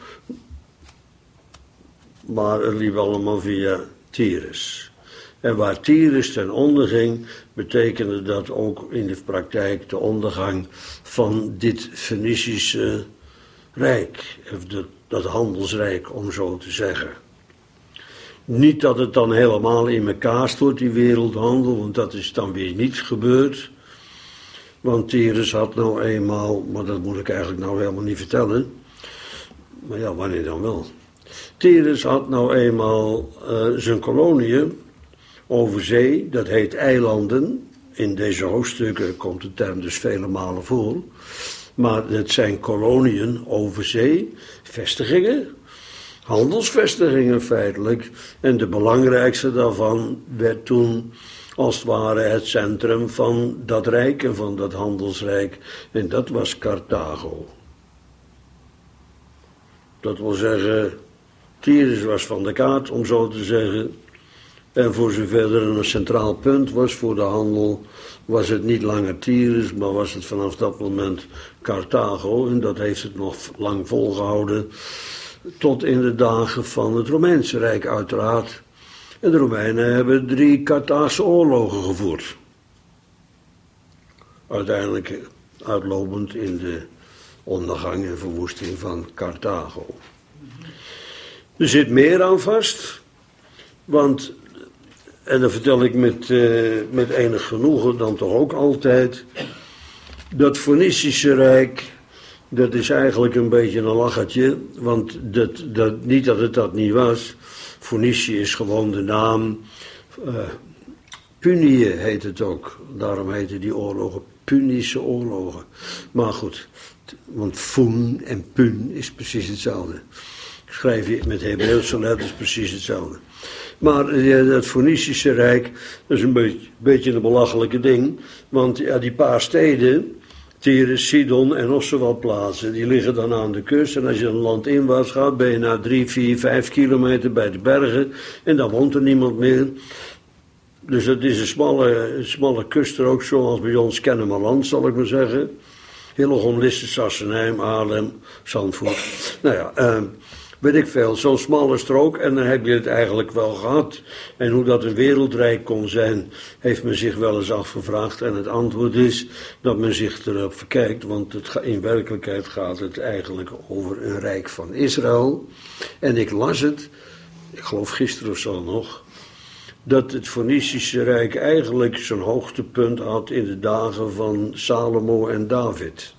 maar het liep allemaal via Tyrus. En waar Tyrus ten onder ging, betekende dat ook in de praktijk de ondergang van dit Fenicische rijk, of dat handelsrijk, om zo te zeggen. Niet dat het dan helemaal in elkaar stort, die wereldhandel, want dat is dan weer niet gebeurd. Want Tyrus had nou eenmaal, maar dat moet ik eigenlijk nou helemaal niet vertellen. Maar ja, wanneer dan wel? Tyrus had nou eenmaal zijn koloniën over zee, dat heet eilanden. In deze hoofdstukken komt de term dus vele malen voor. Maar het zijn koloniën over zee, vestigingen, handelsvestigingen feitelijk. En de belangrijkste daarvan werd toen als het ware het centrum van dat rijk en van dat handelsrijk. En dat was Carthago. Dat wil zeggen, Tyrus was van de kaart, om zo te zeggen. En voor zover er een centraal punt was voor de handel, was het niet langer Tyrus, maar was het vanaf dat moment Carthago. En dat heeft het nog lang volgehouden, tot in de dagen van het Romeinse Rijk uiteraard. En de Romeinen hebben 3 Carthaagse oorlogen gevoerd. Uiteindelijk uitlopend in de ondergang en verwoesting van Carthago. Er zit meer aan vast, want, en dat vertel ik met enig genoegen dan toch ook altijd, dat Fenicische Rijk, dat is eigenlijk een beetje een lachertje, want niet dat het dat niet was. Fenicië is gewoon de naam. Punië heet het ook. Daarom heten die oorlogen Punische oorlogen. Maar goed, want Fun en Pun is precies hetzelfde. Schrijf je met Hebreeuwse letters precies hetzelfde. Maar het Fenicische Rijk, dat is een beetje een belachelijke ding. Want ja, die paar steden, Tyrus, Sidon en nog zo wat plaatsen, die liggen dan aan de kust. En als je een landinwaarts gaat, ben je na 3, 4, 5 kilometer bij de bergen. En dan woont er niemand meer. Dus het is een smalle kust er ook, zoals bij ons Kennemerland, zal ik maar zeggen. Hillegom, Lisse, Sassenheim, Haarlem, Zandvoort. Nou ja, weet ik veel, zo'n smalle strook en dan heb je het eigenlijk wel gehad. En hoe dat een wereldrijk kon zijn, heeft men zich wel eens afgevraagd. En het antwoord is dat men zich erop verkijkt, want in werkelijkheid gaat het eigenlijk over een rijk van Israël. En ik las het, ik geloof gisteren of zo nog, dat het Fonicische Rijk eigenlijk zijn hoogtepunt had in de dagen van Salomo en David.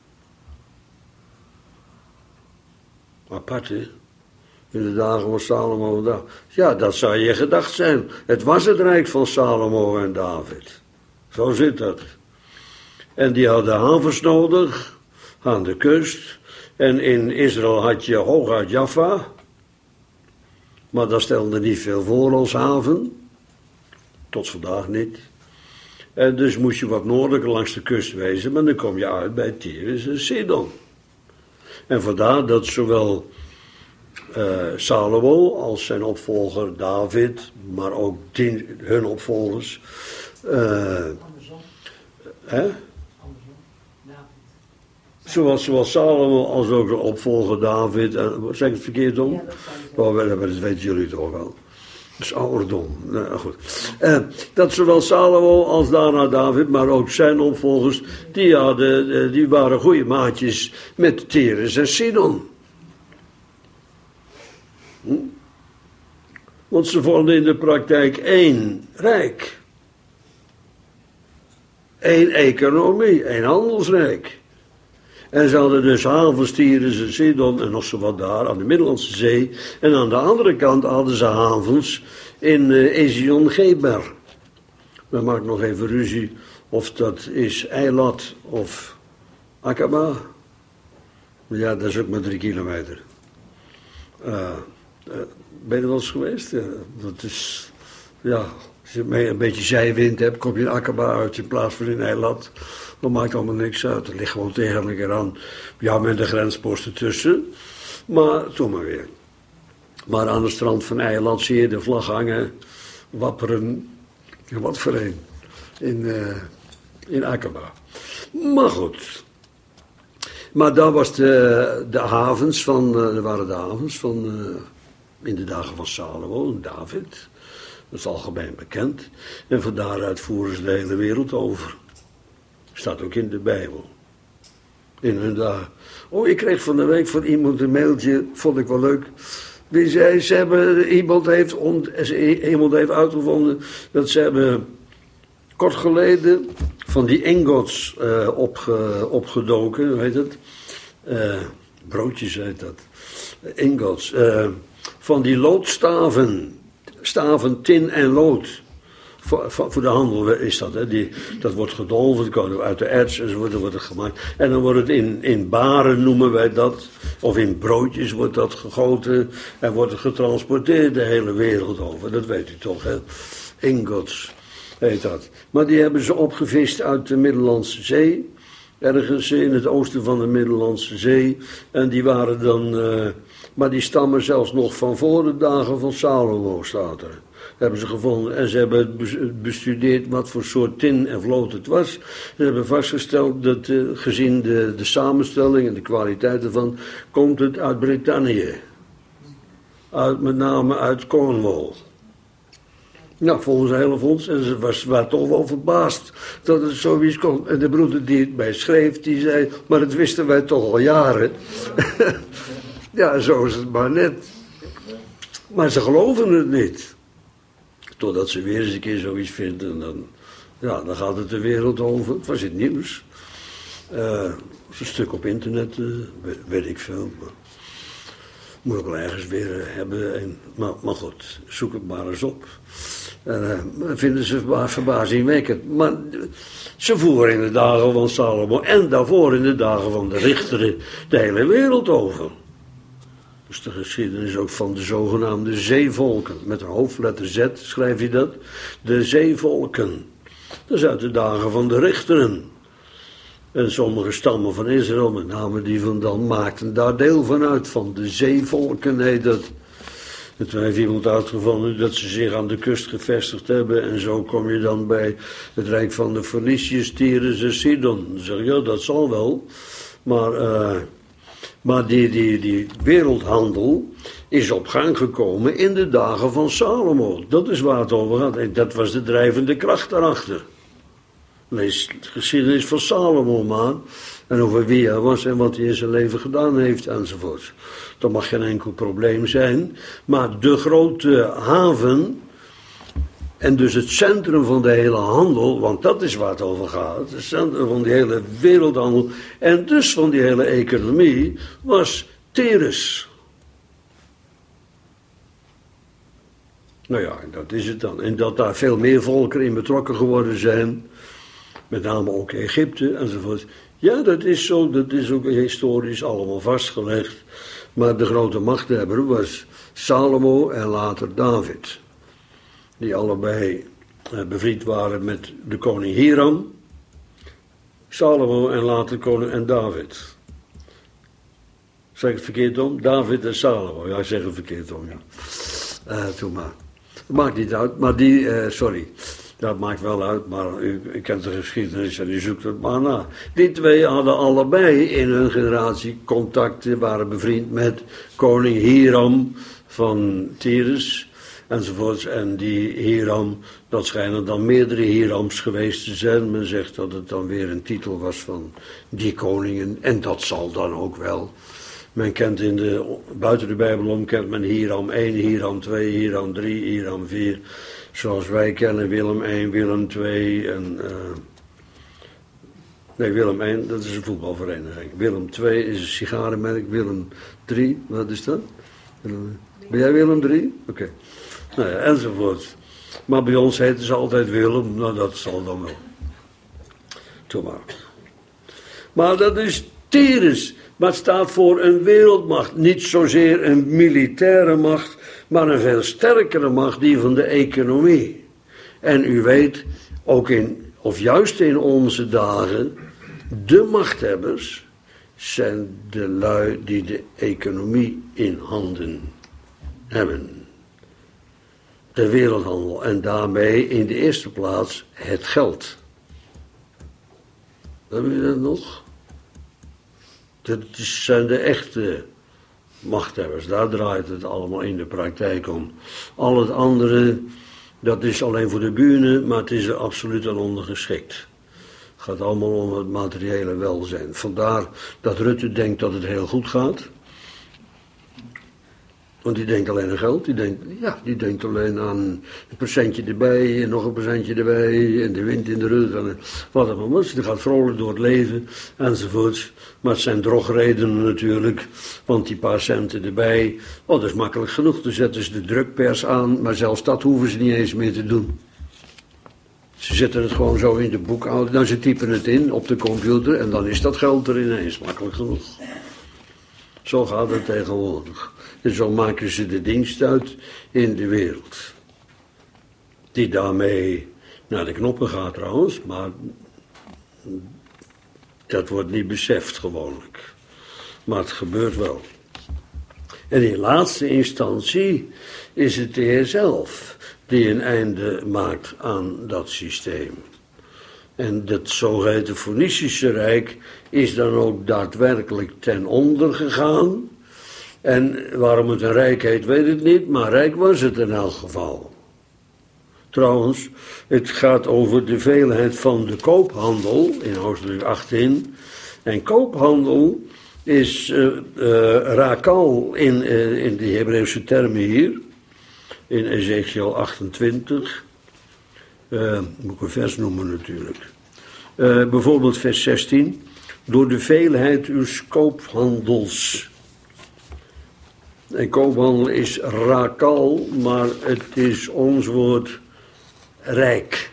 Apart, hè? In de dagen van Salomo en David. Ja, dat zou je gedacht zijn. Het was het rijk van Salomo en David. Zo zit dat. En die hadden havens nodig, aan de kust. En in Israël had je hooguit Jaffa. Maar dat stelde niet veel voor als haven. Tot vandaag niet. En dus moest je wat noordelijker langs de kust wezen, maar dan kom je uit bij Tyrus en Sidon. En vandaar dat zowel Salomo als zijn opvolger David, maar ook hun opvolgers. Zowel Salomo als ook de opvolger David. Zeg ik het verkeerd om? Ja, dat weten jullie toch wel. Dat is ouderdom. Nou, goed. Dat zowel Salomo als daarna David, maar ook zijn opvolgers, die waren goede maatjes met Tyrus en Sidon. Want ze vormden in de praktijk één rijk. Één economie, één handelsrijk. En ze hadden dus havens, Tyrus en Sidon en nog zo wat daar aan de Middellandse Zee. En aan de andere kant hadden ze havens in Ezion-Geber. Dan maak ik nog even ruzie of dat is Eilat of Akaba. Ja, dat is ook maar 3 kilometer. Ben je er wel eens geweest? Ja, dat is, ja, als je een beetje zijwind hebt, kom je in Akaba uit in plaats van in Eilat. Dat maakt allemaal niks uit. Het ligt gewoon tegen elkaar aan. Ja, met de grensposten tussen. Maar toen maar weer. Maar aan het strand van Eiland zie je de vlag hangen. Wapperen. En wat voor een. In Akaba. Maar goed. Maar daar was de havens van. Er waren de havens van. In de dagen van Salomo en David. Dat is algemeen bekend. En van daaruit voeren ze de hele wereld over. Staat ook in de Bijbel. In hun dagen. Oh, ik kreeg van de week van iemand een mailtje, vond ik wel leuk. Die zei, iemand heeft uitgevonden dat ze hebben kort geleden van die ingots opgedoken, hoe heet het? Broodjes heet dat. Ingots. Van die loodstaven. Staven, tin en lood. Voor de handel is dat, hè. Dat wordt gedolven, uit de erts en zo wordt het gemaakt. En dan wordt het in baren, noemen wij dat, of in broodjes wordt dat gegoten en wordt het getransporteerd de hele wereld over. Dat weet u toch, hè. Ingots heet dat. Maar die hebben ze opgevist uit de Middellandse Zee, ergens in het oosten van de Middellandse Zee. En die waren dan, maar die stammen zelfs nog van voor de dagen van Salomo, staat er. Hebben ze gevonden en ze hebben bestudeerd wat voor soort tin en vloot het was. Ze hebben vastgesteld dat gezien de samenstelling en de kwaliteit ervan, komt het uit Brittannië. Met name uit Cornwall. Nou, volgens de hele fonds, en ze waren toch wel verbaasd dat het zoiets kon. En de broeder die het mij schreef, die zei, maar dat wisten wij toch al jaren. Ja, zo is het maar net. Maar ze geloven het niet. Totdat ze weer eens een keer zoiets vinden. En dan gaat het de wereld over. Het was in het nieuws. Een stuk op internet, weet ik veel. Maar moet ik wel ergens weer hebben. Maar goed, zoek het maar eens op. Vinden ze verbazingwekkend. Maar ze voeren in de dagen van Salomo en daarvoor in de dagen van de richteren de hele wereld over. Dus de geschiedenis ook van de zogenaamde zeevolken. Met een hoofdletter Z schrijf je dat. De zeevolken. Dat is uit de dagen van de richteren. En sommige stammen van Israël, met name die van Dan, maakten daar deel van uit. Van de zeevolken heet dat. En toen heeft iemand uitgevonden dat ze zich aan de kust gevestigd hebben. En zo kom je dan bij het rijk van de Feniciërs, Tyrus en Sidon. Dan zeg je, ja, dat zal wel. Maar die wereldhandel is op gang gekomen in de dagen van Salomo. Dat is waar het over gaat. En dat was de drijvende kracht daarachter. Lees de geschiedenis van Salomo maar. En over wie hij was en wat hij in zijn leven gedaan heeft enzovoort. Dat mag geen enkel probleem zijn. Maar de grote haven en dus het centrum van de hele handel, want dat is waar het over gaat. Het centrum van die hele wereldhandel en dus van die hele economie was Tyrus. Nou ja, dat is het dan. En dat daar veel meer volkeren in betrokken geworden zijn. Met name ook Egypte enzovoort. Ja, dat is zo. Dat is ook historisch allemaal vastgelegd. Maar de grote machthebber was Salomo en later David. Die allebei bevriend waren met de koning Hiram. Salomo en later koning en David. Zeg ik het verkeerd om? David en Salomo. Ja, ik zeg het verkeerd om, ja. Toen maar. Dat maakt niet uit, maar sorry. Dat maakt wel uit, maar u kent de geschiedenis en u zoekt het maar na. Die twee hadden allebei in hun generatie contacten, waren bevriend met koning Hiram van Tyrus enzovoorts. En die Hiram, dat schijnen dan meerdere Hirams geweest te zijn. Men zegt dat het dan weer een titel was van die koningen en dat zal dan ook wel. Men kent buiten de Bijbel om kent men Hiram 1, Hiram 2, Hiram 3, Hiram 4... Zoals wij kennen Willem 1, Willem 2 en... Nee, Willem 1, dat is een voetbalvereniging. Willem 2 is een sigarenmerk. Willem 3, wat is dat? Ben jij Willem 3? Oké. Nou ja, enzovoort. Maar bij ons heten ze altijd Willem. Nou, dat zal dan wel. Doe maar. Maar dat is Tyrus. Maar het staat voor een wereldmacht. Niet zozeer een militaire macht, maar een veel sterkere macht, die van de economie. En u weet, ook juist in onze dagen, de machthebbers zijn de lui die de economie in handen hebben. De wereldhandel en daarmee in de eerste plaats het geld. Hebben jullie dat nog? Dat zijn de echte machthebbers, daar draait het allemaal in de praktijk om. Al het andere, dat is alleen voor de bühne, maar het is er absoluut aan ondergeschikt. Het gaat allemaal om het materiële welzijn. Vandaar dat Rutte denkt dat het heel goed gaat. Want die denkt alleen aan geld, die denkt alleen aan een procentje erbij en nog een procentje erbij en de wind in de rug en wat dan ook. Die gaat vrolijk door het leven enzovoorts. Maar het zijn drogredenen natuurlijk, want die paar centen erbij, dat is makkelijk genoeg. Dan zetten ze de drukpers aan, maar zelfs dat hoeven ze niet eens meer te doen. Ze zetten het gewoon zo in de boekhouder, dan ze typen het in op de computer en dan is dat geld er ineens, makkelijk genoeg. Zo gaat het tegenwoordig. En zo maken ze de dienst uit in de wereld. Die daarmee naar de knoppen gaat trouwens, maar dat wordt niet beseft gewoonlijk. Maar het gebeurt wel. En in laatste instantie is het de Heer zelf die een einde maakt aan dat systeem. En dat zogeheten Fenicische Rijk is dan ook daadwerkelijk ten onder gegaan. En waarom het een rijk heet, weet ik niet, maar rijk was het in elk geval. Trouwens, het gaat over de veelheid van de koophandel in hoofdstuk 18. En koophandel is rakal in de Hebreeuwse termen hier, in Ezekiel 28. Moet ik een vers noemen natuurlijk. Bijvoorbeeld vers 16. Door de veelheid uw koophandels. En koophandel is rakal, maar het is ons woord rijk.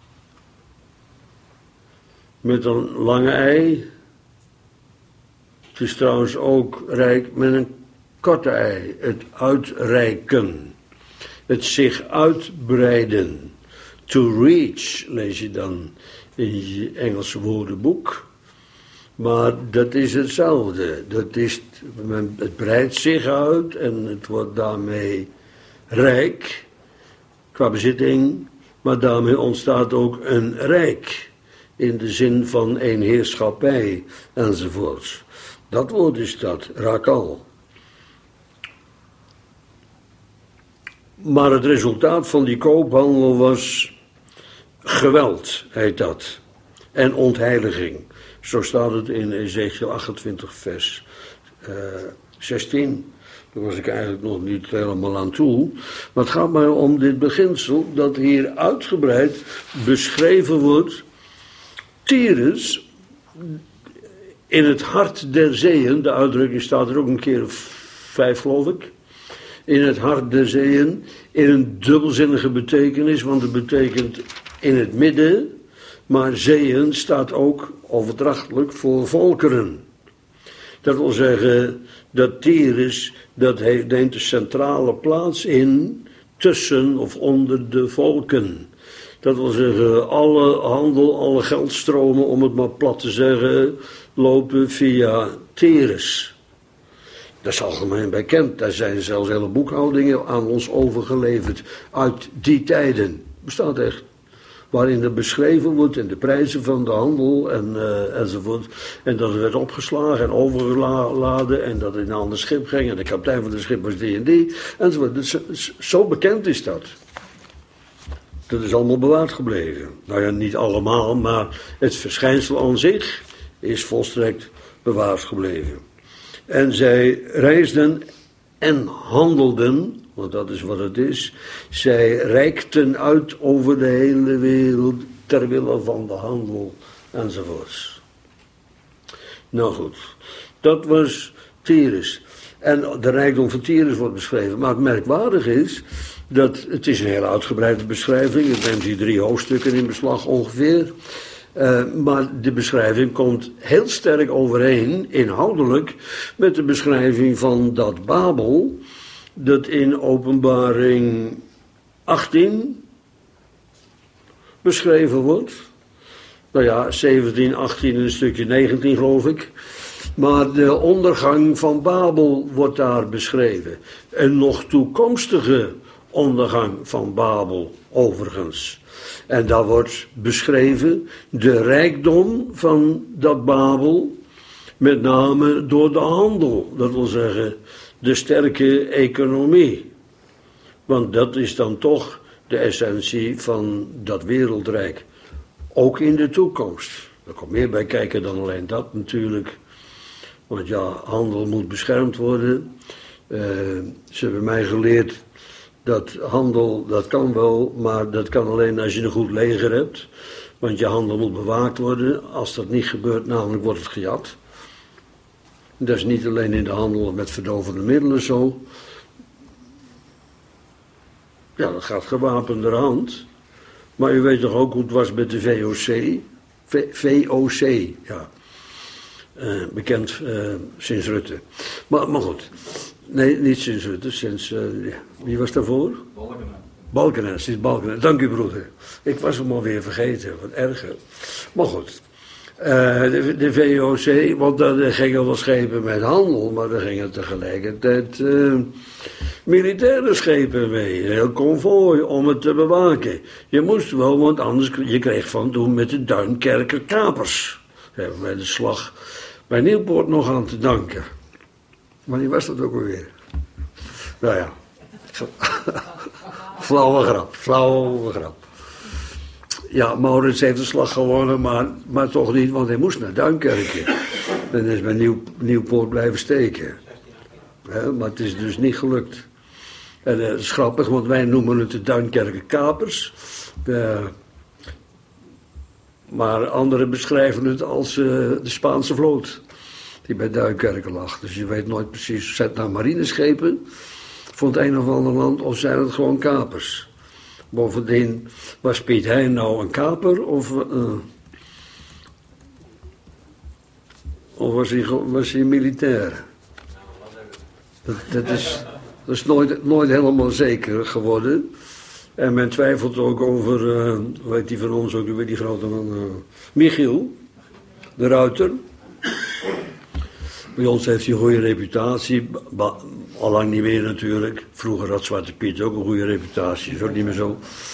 Met een lange ei. Het is trouwens ook rijk met een korte ei. Het uitreiken. Het zich uitbreiden. To reach, lees je dan in je Engelse woordenboek. Maar dat is hetzelfde. Het breidt zich uit en het wordt daarmee rijk qua bezitting, maar daarmee ontstaat ook een rijk in de zin van een heerschappij enzovoorts. Dat woord is dat, rakal. Maar het resultaat van die koophandel was geweld, heet dat. En ontheiliging. Zo staat het in Ezekiel 28 vers 16. Daar was ik eigenlijk nog niet helemaal aan toe. Maar het gaat maar om dit beginsel dat hier uitgebreid beschreven wordt. Tyrus, in het hart der zeeën, de uitdrukking staat er ook een keer 5 geloof ik. In het hart der zeeën, in een dubbelzinnige betekenis, want het betekent in het midden, maar zeeën staat ook overdrachtelijk voor volkeren. Dat wil zeggen, dat Tyrus, dat neemt de centrale plaats in, tussen of onder de volken. Dat wil zeggen, alle handel, alle geldstromen, om het maar plat te zeggen, lopen via Tyrus. Dat is algemeen bekend. Daar zijn zelfs hele boekhoudingen aan ons overgeleverd uit die tijden. Bestaat echt. Waarin er beschreven wordt en de prijzen van de handel enzovoort. En dat het werd opgeslagen en overgeladen en dat het in een ander schip ging. En de kapitein van het schip was die en die. Enzovoort. Dus zo bekend is dat. Dat is allemaal bewaard gebleven. Nou ja, niet allemaal, maar het verschijnsel aan zich is volstrekt bewaard gebleven. En zij reisden en handelden, want dat is wat het is. Zij reikten uit over de hele wereld ter wille van de handel enzovoorts. Nou goed, dat was Tyrus. En de rijkdom van Tyrus wordt beschreven. Maar het merkwaardige is dat het is een hele uitgebreide beschrijving. Het neemt hier 3 hoofdstukken in beslag ongeveer. Maar de beschrijving komt heel sterk overeen, inhoudelijk, met de beschrijving van dat Babel, dat in Openbaring 18 beschreven wordt. Nou ja, 17, 18 en een stukje 19 geloof ik. Maar de ondergang van Babel wordt daar beschreven. Een nog toekomstige ondergang van Babel, overigens. En daar wordt beschreven de rijkdom van dat Babel, met name door de handel. Dat wil zeggen, de sterke economie. Want dat is dan toch de essentie van dat wereldrijk. Ook in de toekomst. Er komt meer bij kijken dan alleen dat natuurlijk. Want ja, handel moet beschermd worden. Ze hebben mij geleerd dat handel, dat kan wel, maar dat kan alleen als je een goed leger hebt. Want je handel moet bewaakt worden. Als dat niet gebeurt, namelijk wordt het gejat. Dat is niet alleen in de handel met verdovende middelen zo. Ja, dat gaat gewapenderhand. Maar u weet toch ook hoe het was met de VOC? VOC, ja. Bekend sinds Rutte. Maar goed. Nee, niet sinds Rutte, sinds... wie was daarvoor? Balkenende, sinds Balkenende. Dank u, broeder. Ik was hem alweer vergeten, wat erger. Maar goed. De VOC, want daar gingen wel schepen met handel, maar er gingen tegelijkertijd militaire schepen mee. Een heel konvooi om het te bewaken. Je moest wel, want anders je kreeg van toen met de Duinkerker kapers. Daar hebben wij de slag bij Nieuwpoort nog aan te danken. Wanneer was dat ook alweer? Nou ja. Flauwe grap. Ja, Maurits heeft de slag gewonnen, maar toch niet, want hij moest naar Duinkerken. En is bij Nieuwpoort blijven steken. Maar het is dus niet gelukt. En dat is grappig, want wij noemen het de Duinkerker kapers. Maar anderen beschrijven het als de Spaanse vloot. Die bij Duinkerken lag. Dus je weet nooit precies, zijn het nou marineschepen van het een of ander land, of zijn het gewoon kapers? Bovendien, was Piet Hein nou een kaper of was hij militair? Dat is nooit helemaal zeker geworden. En men twijfelt ook over, hoe heet die van ons ook, weer die grote man, Michiel, de Ruiter. Bij ons heeft hij een goede reputatie, allang niet meer natuurlijk. Vroeger had Zwarte Piet ook een goede reputatie, is ook niet meer zo.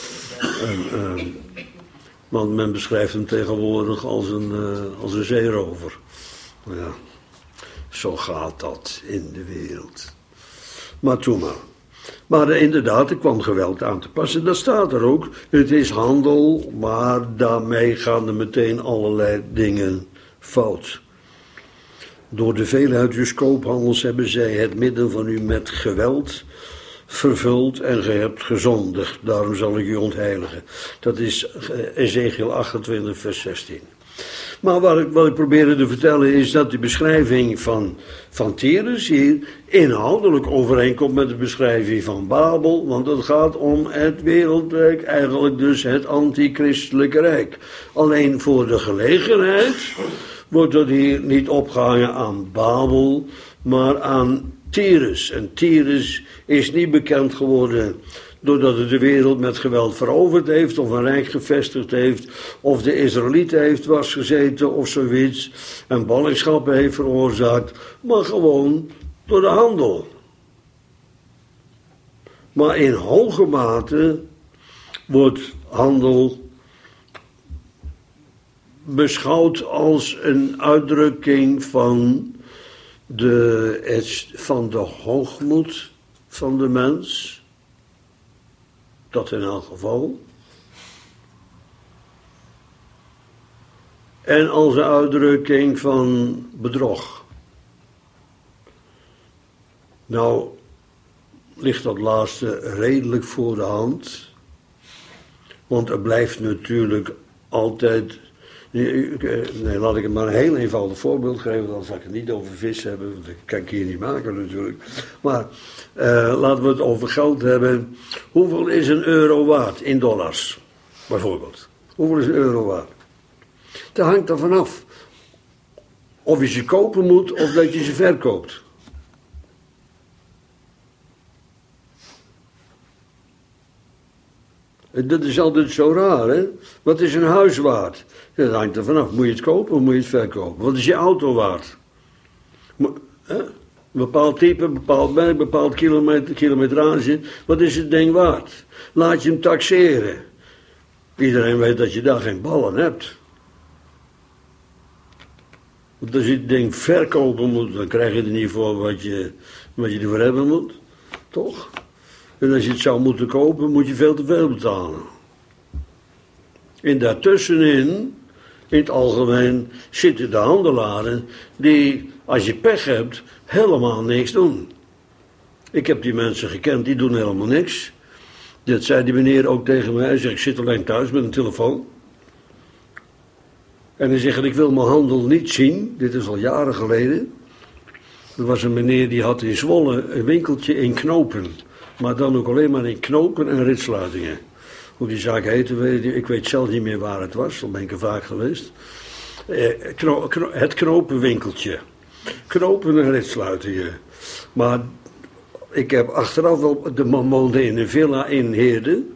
Want men beschrijft hem tegenwoordig als een zeerover. Nou ja, zo gaat dat in de wereld. Maar toen maar. Maar inderdaad, er kwam geweld aan te passen. Dat staat er ook. Het is handel, maar daarmee gaan er meteen allerlei dingen fout. Door de veelheid uw koophandels hebben zij het midden van u met geweld vervuld en ge hebt gezondigd. Daarom zal ik u ontheiligen. Dat is Ezekiel 28 vers 16. Maar wat ik probeerde te vertellen is dat de beschrijving van Tyrus hier inhoudelijk overeenkomt met de beschrijving van Babel. Want het gaat om het wereldrijk, eigenlijk dus het antichristelijke rijk. Alleen voor de gelegenheid wordt dat hier niet opgehangen aan Babel, maar aan Tyrus. En Tyrus is niet bekend geworden doordat het de wereld met geweld veroverd heeft, of een rijk gevestigd heeft, of de Israëlieten heeft vastgezeten of zoiets, en ballingschappen heeft veroorzaakt, maar gewoon door de handel. Maar in hoge mate wordt handel beschouwd als een uitdrukking van de hoogmoed van de mens. Dat in elk geval. En als een uitdrukking van bedrog. Nou ligt dat laatste redelijk voor de hand. Want er blijft natuurlijk altijd. Nee, laat ik het maar een heel eenvoudig voorbeeld geven, dan zal ik het niet over vis hebben, want dat kan ik hier niet maken natuurlijk. Maar laten we het over geld hebben. Hoeveel is een euro waard in dollars, bijvoorbeeld? Hoeveel is een euro waard? Dat hangt er vanaf. Of je ze kopen moet, of dat je ze verkoopt. Dat is altijd zo raar, hè? Wat is een huis waard? Dat hangt er vanaf. Moet je het kopen of moet je het verkopen? Wat is je auto waard? Een bepaald type, bepaald merk, bepaald kilometrage. Wat is het ding waard? Laat je hem taxeren. Iedereen weet dat je daar geen ballen hebt. Want als je het ding verkopen moet, dan krijg je er niet voor wat je ervoor hebben moet. Toch? En als je het zou moeten kopen, moet je veel te veel betalen. En daartussenin, in het algemeen, zitten de handelaren die, als je pech hebt, helemaal niks doen. Ik heb die mensen gekend, die doen helemaal niks. Dat zei die meneer ook tegen mij. Hij zegt, ik zit alleen thuis met een telefoon. En hij zegt, ik wil mijn handel niet zien. Dit is al jaren geleden. Er was een meneer die had in Zwolle een winkeltje in Knopen. Maar dan ook alleen maar in knopen en ritsluitingen. Hoe die zaak heette, ik weet zelf niet meer waar het was, al ben ik er vaak geweest. Het knopenwinkeltje. Knopen en ritsluitingen. Maar ik heb achteraf wel, de man woonde in een villa in Heerde.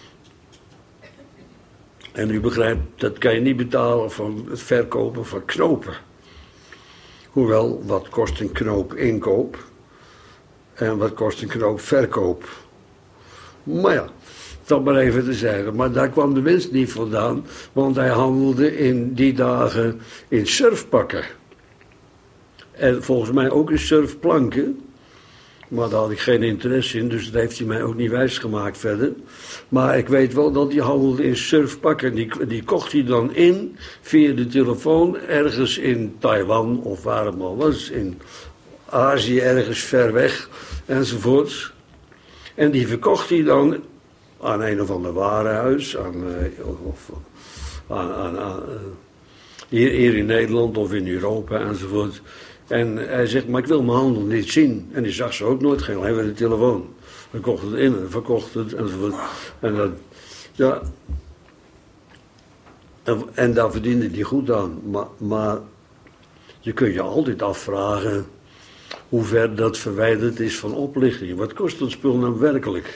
En u begrijpt, dat kan je niet betalen van het verkopen van knopen. Hoewel, wat kost een knoop inkoop? En wat kost een knoop verkoop? Maar ja, dat maar even te zeggen. Maar daar kwam de winst niet vandaan, want hij handelde in die dagen in surfpakken. En volgens mij ook in surfplanken. Maar daar had ik geen interesse in, dus dat heeft hij mij ook niet wijsgemaakt verder. Maar ik weet wel dat hij handelde in surfpakken. Die kocht hij dan in via de telefoon ergens in Taiwan of waar het maar was. In Azië ergens ver weg enzovoorts. En die verkocht hij dan aan een of ander warenhuis. Hier in Nederland of in Europa enzovoort. En hij zegt, maar ik wil mijn handel niet zien. En die zag ze ook nooit, geen alleen maar de telefoon. Dan kocht het in en verkocht het enzovoort. En dat, ja. En daar verdiende hij goed aan. Maar je kunt je altijd afvragen hoe ver dat verwijderd is van oplichting. Wat kost dat spul nou werkelijk?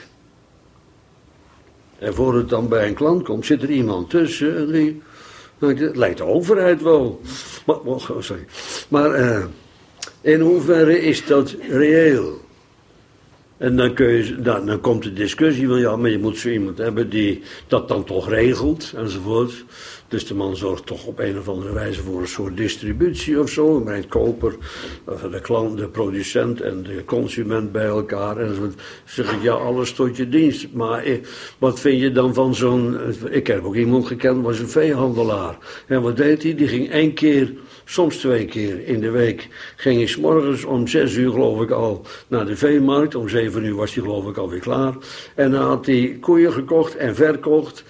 En voor het dan bij een klant komt, zit er iemand tussen en het lijkt de overheid wel. Maar In hoeverre is dat reëel? En dan komt de discussie van, ja, maar je moet zo iemand hebben die dat dan toch regelt, enzovoort. Dus de man zorgt toch op een of andere wijze voor een soort distributie of zo. Brengt koper, de klant, de producent en de consument bij elkaar. Enzovoort. Zeg ik, ja, alles tot je dienst. Maar wat vind je dan van zo'n... Ik heb ook iemand gekend, was een veehandelaar. En wat deed hij? Die ging 1 keer... Soms 2 keer in de week ging ik 's morgens om 6 uur geloof ik al naar de veemarkt. Om 7 uur was hij geloof ik alweer klaar. En dan had hij koeien gekocht en verkocht.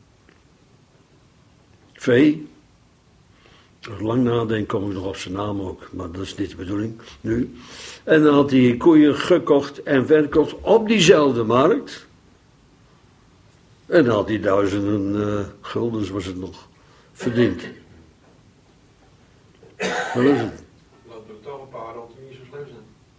Vee. Als ik lang nadenk kom ik nog op zijn naam ook. Maar dat is niet de bedoeling nu. En dan had hij koeien gekocht en verkocht op diezelfde markt. En dan had hij duizenden guldens was het nog verdiend. Wat is het? Lopen er toch een paar rond die niet zo slim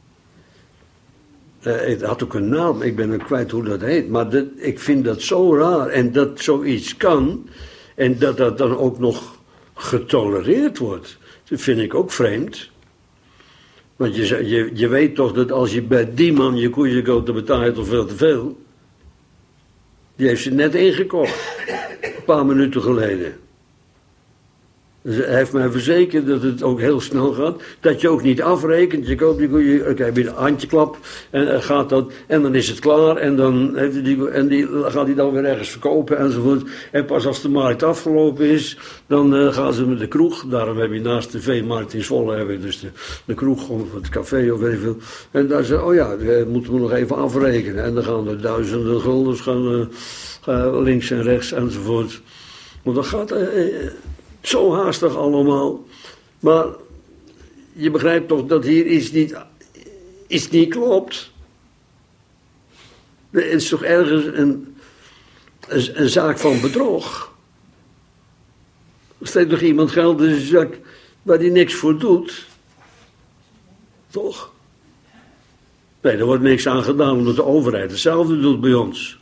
zijn. Het had ook een naam, ik ben er kwijt hoe dat heet. Maar ik vind dat zo raar. En dat zoiets kan. En dat dat dan ook nog getolereerd wordt. Dat vind ik ook vreemd. Want je weet toch dat als je bij die man je koeien koopt, dan betaal je toch veel te veel. Die heeft ze net ingekocht. Een paar minuten geleden. Dus hij heeft mij verzekerd dat het ook heel snel gaat. Dat je ook niet afrekent. Je koopt die koeien, dan heb je een handjeklap. En gaat dat. En dan is het klaar. En dan heeft hij gaat hij dan weer ergens verkopen enzovoort. En pas als de markt afgelopen is. Dan gaan ze met de kroeg. Daarom heb je naast de veemarkt in Zwolle. Heb je dus de kroeg. Gewoon het café of weet ik veel. En daar zeggen oh ja, moeten we nog even afrekenen. En dan gaan er duizenden guldens. Gaan links en rechts enzovoort. Want dan gaat... Zo haastig allemaal. Maar je begrijpt toch dat hier iets niet klopt. Er is toch ergens een zaak van bedrog. Er steekt toch iemand geld in zijn zak waar hij niks voor doet. Toch? Nee, er wordt niks aan gedaan omdat de overheid hetzelfde doet bij ons.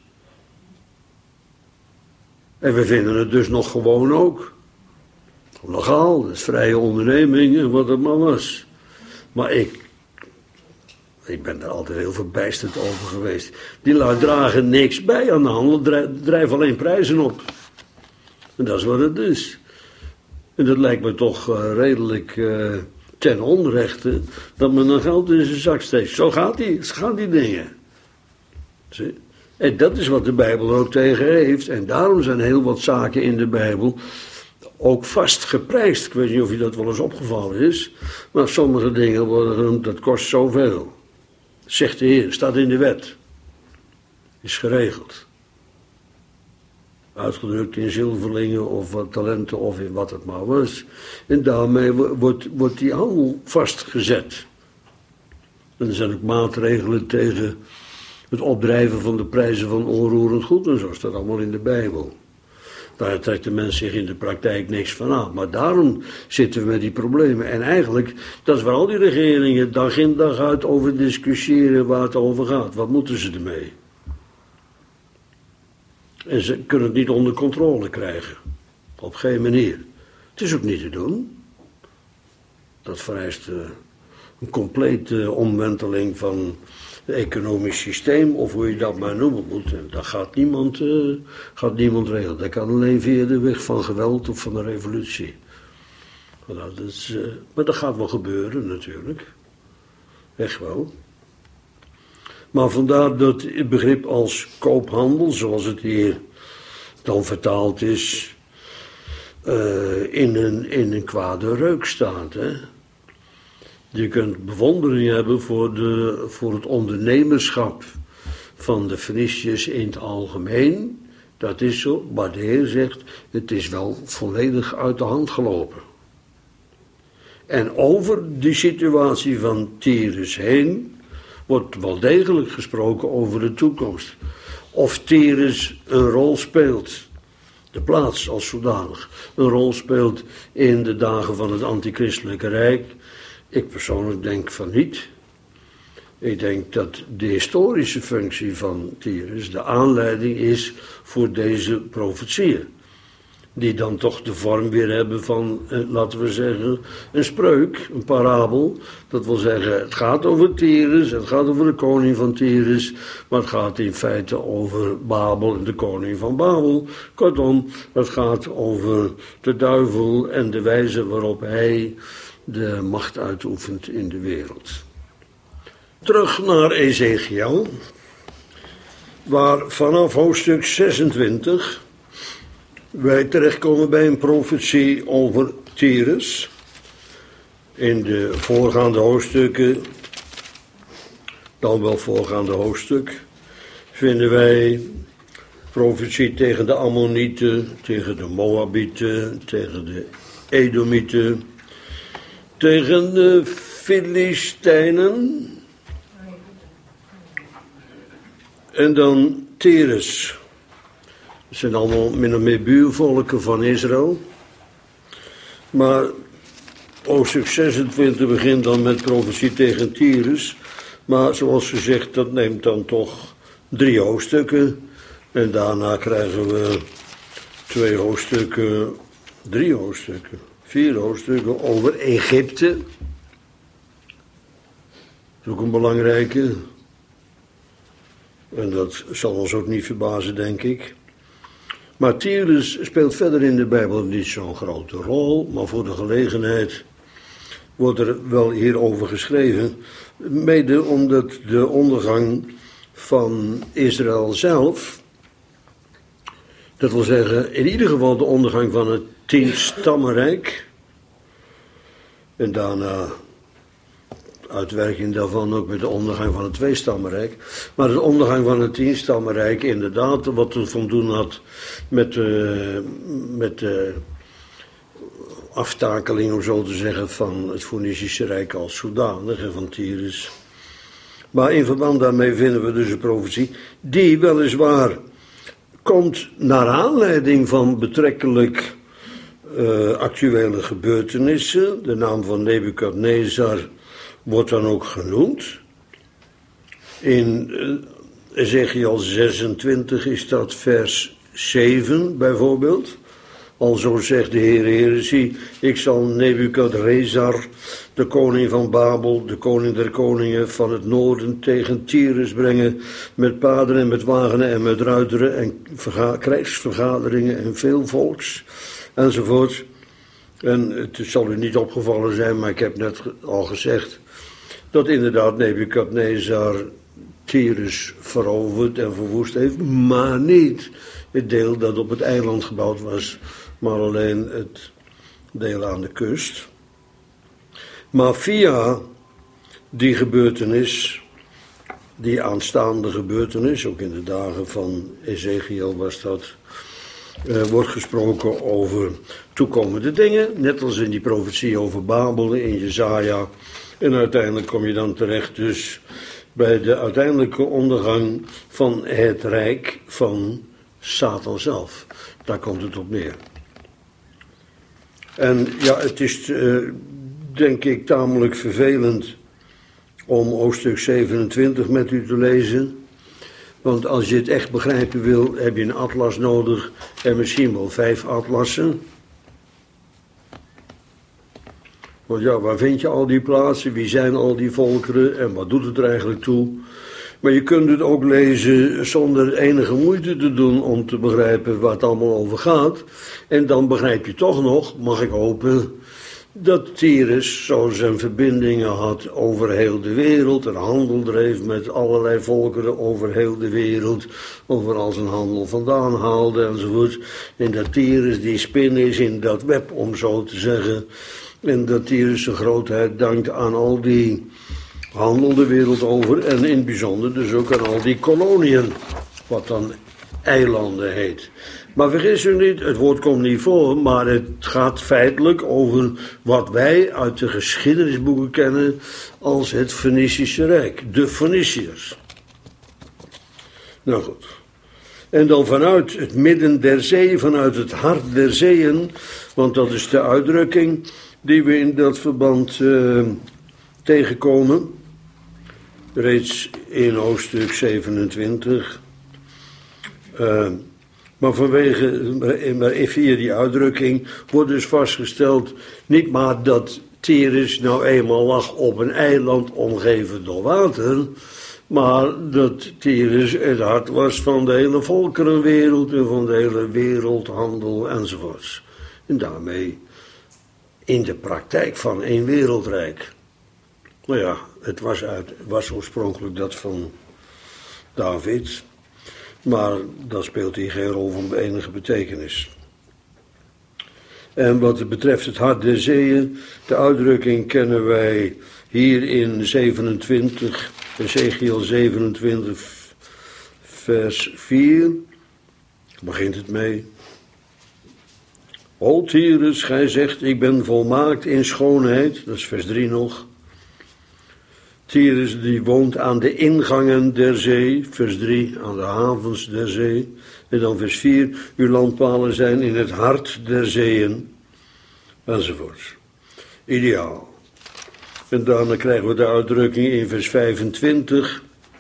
En we vinden het dus nog gewoon ook. Legaal, dat is vrije onderneming en wat het maar was. Maar ik ben er altijd heel verbijsterd over geweest. Die lui dragen niks bij aan de handel, drijven alleen prijzen op. En dat is wat het is. En dat lijkt me toch redelijk ten onrechte dat men dan geld in zijn zak steekt. Zo gaan die dingen. Zie? En dat is wat de Bijbel er ook tegen heeft. En daarom zijn heel wat zaken in de Bijbel... ook vast geprijsd. Ik weet niet of je dat wel eens opgevallen is. Maar sommige dingen worden genoemd, dat kost zoveel. Zegt de Heer, staat in de wet. Is geregeld. Uitgedrukt in zilverlingen of wat talenten of in wat het maar was. En daarmee wordt die handel vastgezet. En er zijn ook maatregelen tegen het opdrijven van de prijzen van onroerend goed en zo. Staat allemaal in de Bijbel. Daar trekt de mens zich in de praktijk niks van aan. Maar daarom zitten we met die problemen. En eigenlijk, dat is waar al die regeringen dag in dag uit over discussiëren waar het over gaat. Wat moeten ze ermee? En ze kunnen het niet onder controle krijgen. Op geen manier. Het is ook niet te doen. Dat vereist een complete omwenteling van het economisch systeem, of hoe je dat maar noemen moet. En dat gaat niemand regelen. Dat kan alleen via de weg van geweld of van de revolutie. Maar dat gaat wel gebeuren natuurlijk. Echt wel. Maar vandaar dat het begrip als koophandel, zoals het hier dan vertaald is, in een kwade reuk staat. Hè? Je kunt bewondering hebben voor het ondernemerschap van de Feniciërs in het algemeen. Dat is zo, maar de Heer zegt, het is wel volledig uit de hand gelopen. En over die situatie van Tyrus heen wordt wel degelijk gesproken over de toekomst. Of Tyrus een rol speelt, de plaats als zodanig, een rol speelt in de dagen van het antichristelijke rijk. Ik persoonlijk denk van niet. Ik denk dat de historische functie van Tyrus de aanleiding is voor deze profetieën. die dan toch de vorm weer hebben van, laten we zeggen, een spreuk, een parabel. Dat wil zeggen, het gaat over Tyrus, het gaat over de koning van Tyrus, maar het gaat in feite over Babel en de koning van Babel. Kortom, het gaat over de duivel en de wijze waarop hij de macht uitoefent in de wereld. Terug naar Ezechiel, waar vanaf hoofdstuk 26 wij terechtkomen bij een profetie over Tyrus. In de voorgaande hoofdstukken, dan wel voorgaande hoofdstuk, vinden wij profetie tegen de Ammonieten, tegen de Moabieten, tegen de Edomieten, tegen de Filistijnen en dan Tyrus. Het zijn allemaal min of meer buurvolken van Israël. Maar hoofdstuk 26 begint dan met profetie tegen Tyrus. Maar zoals gezegd, dat neemt dan toch 3 hoofdstukken. En daarna krijgen we 2 hoofdstukken, 3 hoofdstukken, 4 hoofdstukken over Egypte. Dat is ook een belangrijke. En dat zal ons ook niet verbazen, denk ik. Maar Tyrus speelt verder in de Bijbel niet zo'n grote rol, maar voor de gelegenheid wordt er wel hierover geschreven. Mede omdat de ondergang van Israël zelf, dat wil zeggen in ieder geval de ondergang van het 10-stammenrijk, en daarna uitwerking daarvan ook met de ondergang van het 2-stammenrijk. Maar de ondergang van het 10-stammenrijk inderdaad, wat er van doen had met de aftakeling, om zo te zeggen, van het Foenicische Rijk als zodanig en van Tyrus. Maar in verband daarmee vinden we dus een profetie die weliswaar komt naar aanleiding van betrekkelijk actuele gebeurtenissen. De naam van Nebukadnezar wordt dan ook genoemd. In Ezechiel 26 is dat vers 7 bijvoorbeeld. Alzo zegt de Heer, zie, ik zal Nebukadnezar, de koning van Babel, de koning der koningen van het noorden, tegen Tyrus brengen, met paarden en met wagens en met ruiteren en krijgsvergaderingen en veel volks, enzovoort. En het zal u niet opgevallen zijn, maar ik heb net al gezegd dat inderdaad Nebukadnezar Tyrus veroverd en verwoest heeft, maar niet het deel dat op het eiland gebouwd was, maar alleen het deel aan de kust. Maar via die gebeurtenis, die aanstaande gebeurtenis, ook in de dagen van Ezechiel was dat, wordt gesproken over toekomende dingen, net als in die profetie over Babel in Jesaja. En uiteindelijk kom je dan terecht dus bij de uiteindelijke ondergang van het rijk van Satan zelf. Daar komt het op neer. En ja, het is denk ik tamelijk vervelend om hoofdstuk 27 met u te lezen. Want als je het echt begrijpen wil, heb je een atlas nodig en misschien wel 5 atlassen. Want ja, waar vind je al die plaatsen? Wie zijn al die volkeren? En wat doet het er eigenlijk toe? Maar je kunt het ook lezen zonder enige moeite te doen om te begrijpen waar het allemaal over gaat. En dan begrijp je toch nog, mag ik hopen, dat Tyrus zo zijn verbindingen had over heel de wereld. En handel dreef met allerlei volkeren over heel de wereld. Overal zijn handel vandaan haalde enzovoort. En dat Tyrus die spin is in dat web, om zo te zeggen. En dat Tyrus zijn grootheid dankt aan al die handel de wereld over. En in het bijzonder dus ook aan al die koloniën. Wat dan eilanden heet. Maar vergis u niet, het woord komt niet voor, maar het gaat feitelijk over wat wij uit de geschiedenisboeken kennen als het Fenicische Rijk, de Feniciërs. Nou goed. En dan vanuit het midden der zee, vanuit het hart der zeeën, want dat is de uitdrukking die we in dat verband tegenkomen, reeds in hoofdstuk 27. Maar via die uitdrukking wordt dus vastgesteld, niet maar dat Tyrus nou eenmaal lag op een eiland omgeven door water, maar dat Tyrus het hart was van de hele volkerenwereld en van de hele wereldhandel enzovoorts. En daarmee in de praktijk van één wereldrijk. Nou ja, het was oorspronkelijk dat van David, maar dat speelt hier geen rol van enige betekenis. En wat betreft het hart der zeeën, de uitdrukking kennen wij hier in 27, Ezechiel 27, vers 4, begint het mee. O Tyrus, gij zegt, ik ben volmaakt in schoonheid, dat is vers 3 nog. Tyrus die woont aan de ingangen der zee, vers 3, aan de havens der zee. En dan vers 4, uw landpalen zijn in het hart der zeeën, enzovoort. Ideaal. En daarna krijgen we de uitdrukking in vers 25.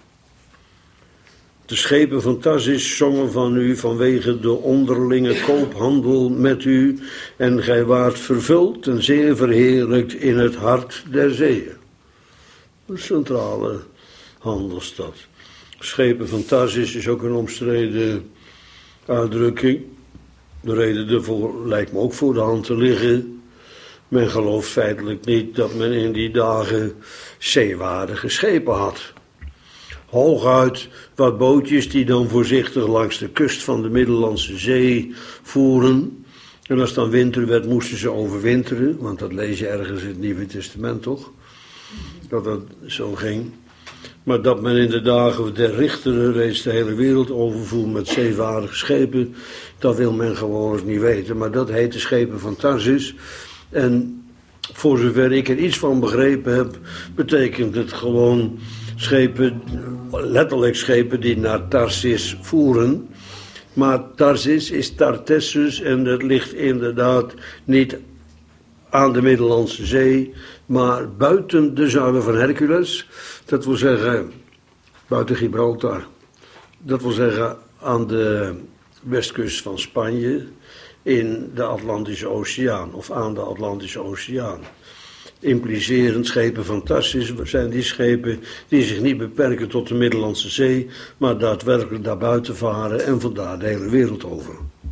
De schepen van Tarsis zongen van u vanwege de onderlinge koophandel met u, en gij waart vervuld en zeer verheerlijkt in het hart der zeeën. Een centrale handelsstad. Schepen van Tarsis is ook een omstreden uitdrukking. De reden daarvoor lijkt me ook voor de hand te liggen. Men gelooft feitelijk niet dat men in die dagen zeewaardige schepen had. Hooguit wat bootjes die dan voorzichtig langs de kust van de Middellandse Zee voeren. En als het dan winter werd, moesten ze overwinteren, want dat lees je ergens in het Nieuwe Testament toch? Dat dat zo ging. Maar dat men in de dagen der richteren reeds de hele wereld overvoer met zeewaardige schepen, dat wil men gewoon niet weten. Maar dat heet de schepen van Tarsis. En voor zover ik er iets van begrepen heb, betekent het gewoon schepen, letterlijk schepen die naar Tarsis voeren. Maar Tarsis is Tartessus en dat ligt inderdaad niet aan de Middellandse Zee, maar buiten de zuilen van Hercules. Dat wil zeggen, buiten Gibraltar. Dat wil zeggen aan de westkust van Spanje, in de Atlantische Oceaan, of aan de Atlantische Oceaan. Implicerend schepen van Tarsis zijn die schepen die zich niet beperken tot de Middellandse Zee, maar daadwerkelijk daarbuiten varen en vandaar de hele wereld over.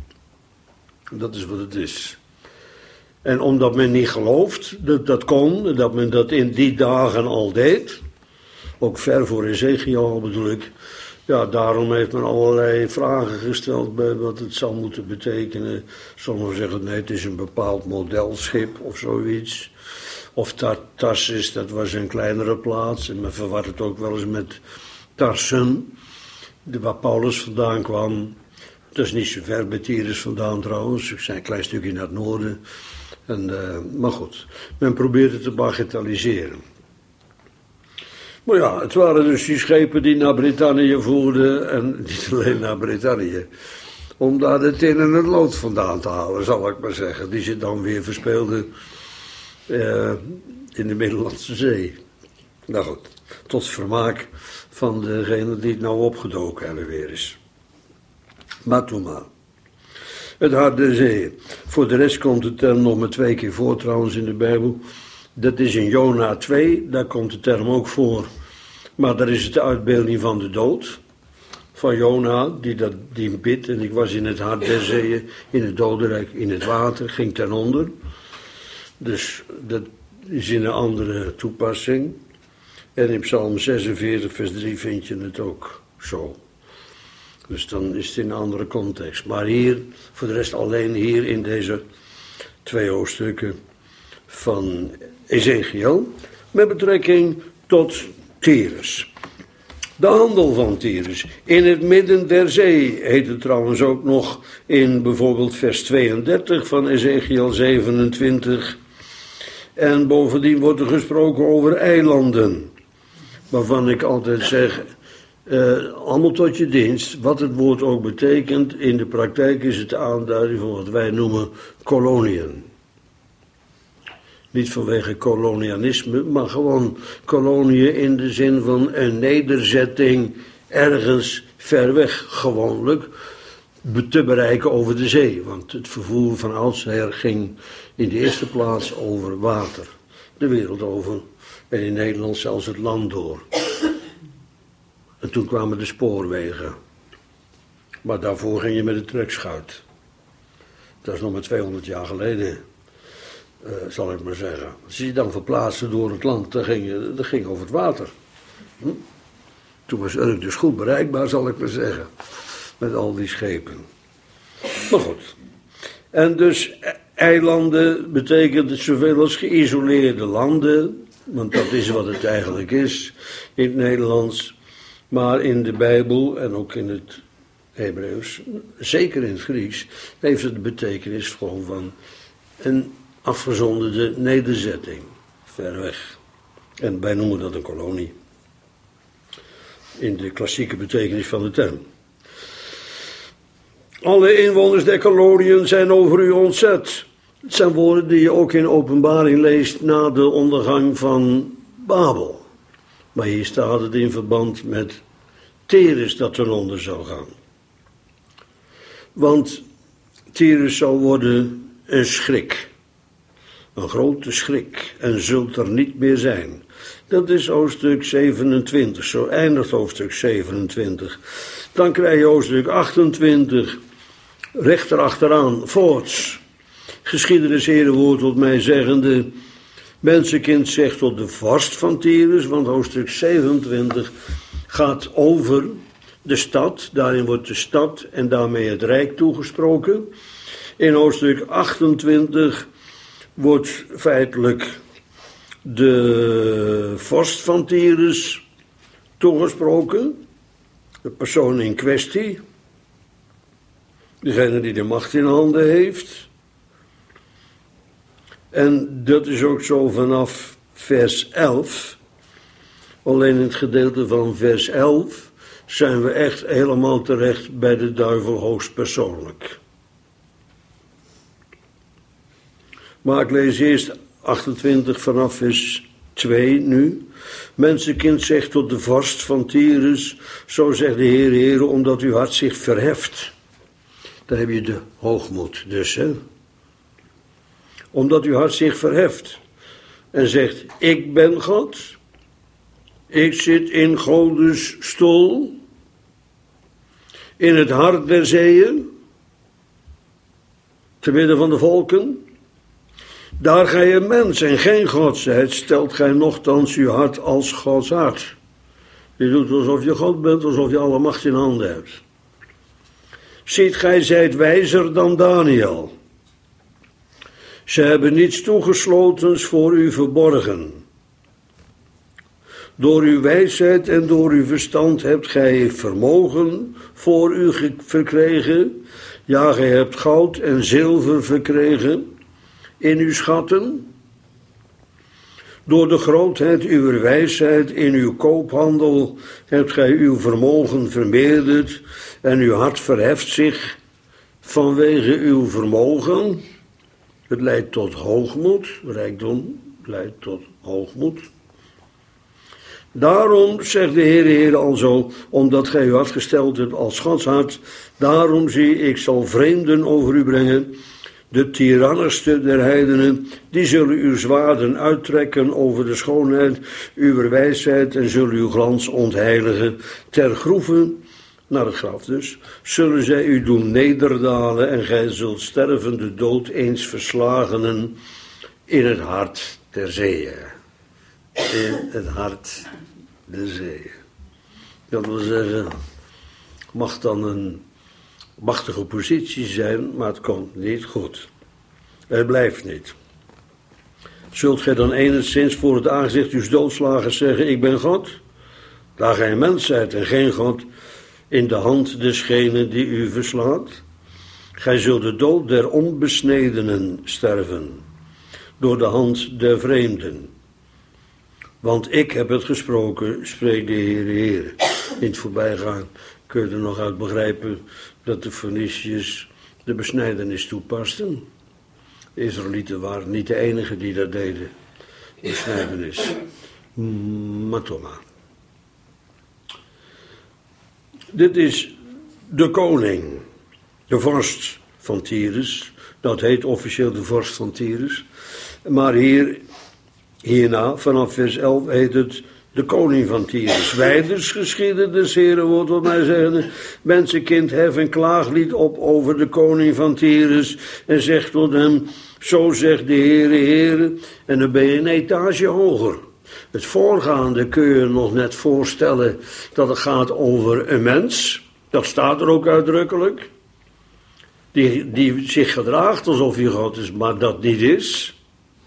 Dat is wat het is. En omdat men niet gelooft dat dat kon, dat men dat in die dagen al deed, ook ver voor Ezechiel al bedoel ik, ja, daarom heeft men allerlei vragen gesteld bij wat het zou moeten betekenen. Sommigen zeggen nee, het is een bepaald modelschip of zoiets. Of Tarsis, dat was een kleinere plaats. En men verwart het ook wel eens met Tarsen, waar Paulus vandaan kwam. Dat is niet zo ver bij Tyrus vandaan trouwens. Ik zei een klein stukje naar het noorden. Maar goed, men probeert het te bagatelliseren. Maar ja, het waren dus die schepen die naar Brittannië voerden. En niet alleen naar Brittannië. Om daar het in en het lood vandaan te halen, zal ik maar zeggen. Die ze dan weer verspeelden in de Middellandse Zee. Nou goed, tot vermaak van degene die het nou opgedoken hebben weer eens. Maar toen maar. Het hart der zee. Voor de rest komt de term nog maar 2 keer voor trouwens in de Bijbel. Dat is in Jona 2, daar komt de term ook voor. Maar daar is het de uitbeelding van de dood. Van Jona, die bidt. En ik was in het hart der zeeën, in het dodenrijk, in het water, ging ten onder. Dus dat is in een andere toepassing. En in Psalm 46, vers 3 vind je het ook zo. Dus dan is het in een andere context. Maar hier, voor de rest alleen hier in deze 2 hoofdstukken van Ezechiel, met betrekking tot Tyrus. De handel van Tyrus. In het midden der zee heet het trouwens ook nog in bijvoorbeeld vers 32 van Ezechiel 27. En bovendien wordt er gesproken over eilanden. Waarvan ik altijd zeg, allemaal tot je dienst, wat het woord ook betekent. In de praktijk is het de aanduiding van wat wij noemen koloniën. Niet vanwege kolonialisme, maar gewoon koloniën in de zin van een nederzetting ergens ver weg gewoonlijk. te bereiken over de zee. Want het vervoer van oudsher ging in de eerste plaats over water. De wereld over. En in Nederland zelfs het land door. En toen kwamen de spoorwegen. Maar daarvoor ging je met de trekschuit. Dat is nog maar 200 jaar geleden, zal ik maar zeggen. Als je dan verplaatste door het land, dat ging over het water. Toen was Urk dus goed bereikbaar, zal ik maar zeggen. Met al die schepen. Maar goed. En dus eilanden betekent het zoveel als geïsoleerde landen. Want dat is wat het eigenlijk is in het Nederlands. Maar in de Bijbel en ook in het Hebreeuws, zeker in het Grieks, heeft het de betekenis gewoon van een afgezonderde nederzetting. Ver weg. En wij noemen dat een kolonie. In de klassieke betekenis van de term. Alle inwoners der koloniën zijn over u ontzet. Het zijn woorden die je ook in Openbaring leest na de ondergang van Babel. Maar hier staat het in verband met Tyrus dat ten onder zou gaan. Want Tyrus zou worden een schrik. Een grote schrik. En zult er niet meer zijn. Dat is hoofdstuk 27. Zo eindigt hoofdstuk 27. Dan krijg je hoofdstuk 28. Rechter achteraan. Voorts. Geschiedde des Heeren woord tot mij zeggende. Mensenkind zegt tot de vorst van Tyrus. Want hoofdstuk 27 gaat over de stad. Daarin wordt de stad en daarmee het rijk toegesproken. In hoofdstuk 28 wordt feitelijk de vorst van Tyrus toegesproken. De persoon in kwestie. Degene die de macht in handen heeft. En dat is ook zo vanaf vers 11. Alleen in het gedeelte van vers 11 zijn we echt helemaal terecht bij de duivel hoogstpersoonlijk. Maar ik lees eerst 28 vanaf vers 2 nu. Mensenkind zegt tot de vorst van Tyrus, zo zegt de Heere, omdat uw hart zich verheft. Dan heb je de hoogmoed dus, hè. Omdat uw hart zich verheft en zegt, ik ben God, ik zit in Godes stoel, in het hart der zeeën, te midden van de volken. Daar gij een mens en geen God zijt, stelt gij nochtans uw hart als Gods hart. Je doet alsof je God bent, alsof je alle macht in handen hebt. Ziet, gij zijt wijzer dan Daniel. Ze hebben niets toegeslotens voor u verborgen. Door uw wijsheid en door uw verstand hebt gij vermogen voor u verkregen. Ja, gij hebt goud en zilver verkregen in uw schatten. Door de grootheid uw wijsheid in uw koophandel hebt gij uw vermogen vermeerderd en uw hart verheft zich vanwege uw vermogen. Het leidt tot hoogmoed, rijkdom leidt tot hoogmoed. Daarom, zegt de Heer alzo, omdat gij uw hart gesteld hebt als Gods hart, daarom zie ik zal vreemden over u brengen, de tirannischste der heidenen, die zullen uw zwaarden uittrekken over de schoonheid uw wijsheid en zullen uw glans ontheiligen. Ter groeve, naar het graf dus, zullen zij u doen nederdalen en gij zult sterven de dood eens verslagenen in het hart der zeeën. In het hart der zeeën. Dat wil zeggen, mag dan een machtige positie zijn, maar het komt niet goed. Het blijft niet. Zult gij dan enigszins voor het aangezicht uws doodslagers zeggen, ik ben God? Daar gij mens zijt en geen God, in de hand desgene die u verslaat. Gij zult de dood der onbesnedenen sterven, door de hand der vreemden. Want ik heb het gesproken, spreekt de Heere. In het voorbijgaan kun je er nog uit begrijpen dat de Feniciërs de besnijdenis toepasten. De Israëlieten waren niet de enigen die dat deden, besnijdenis. Maar toch maar. Dit is de koning. De vorst van Tyrus, dat heet officieel de vorst van Tyrus. Maar hierna, vanaf vers 11, heet het de koning van Tyrus. Wijders geschieden des Heren wordt wat mij zeggen. Mensenkind, hef een klaaglied op over de koning van Tyrus. En zegt tot hem, zo zegt de Heere. En dan ben je een etage hoger. Het voorgaande kun je nog net voorstellen dat het gaat over een mens. Dat staat er ook uitdrukkelijk. Die zich gedraagt alsof hij God is, maar dat niet is.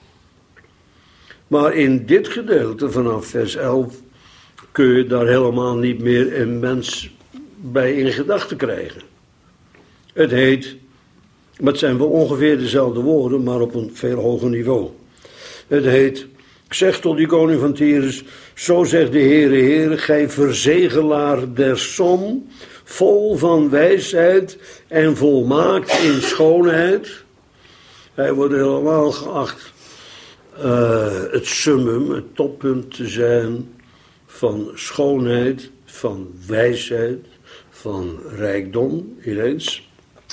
Maar in dit gedeelte vanaf vers 11 kun je daar helemaal niet meer een mens bij in gedachten krijgen. Het heet, maar het zijn wel ongeveer dezelfde woorden, maar op een veel hoger niveau. Het heet, zeg tot die koning van Tyrus, zo zegt de Heere, gij verzegelaar der som, vol van wijsheid en volmaakt in schoonheid. Hij wordt helemaal geacht het summum, het toppunt te zijn van schoonheid, van wijsheid, van rijkdom, ineens.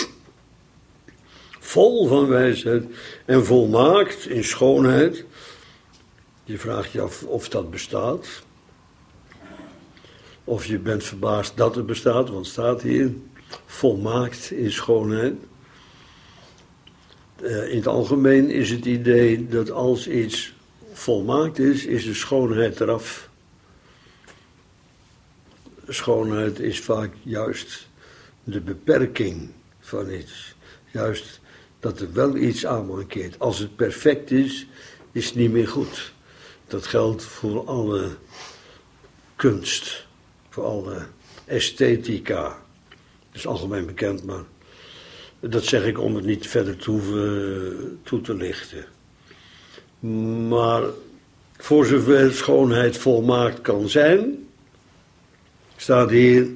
Vol van wijsheid en volmaakt in schoonheid. Je vraagt je af of dat bestaat. Of je bent verbaasd dat het bestaat, want het staat hier volmaakt in schoonheid. In het algemeen is het idee dat als iets volmaakt is, is de schoonheid eraf. Schoonheid is vaak juist de beperking van iets. Juist dat er wel iets aan mankeert. Als het perfect is, is het niet meer goed. Dat geldt voor alle kunst, voor alle esthetica. Dat is algemeen bekend, maar dat zeg ik om het niet verder toe te lichten. Maar voor zover schoonheid volmaakt kan zijn, staat hier,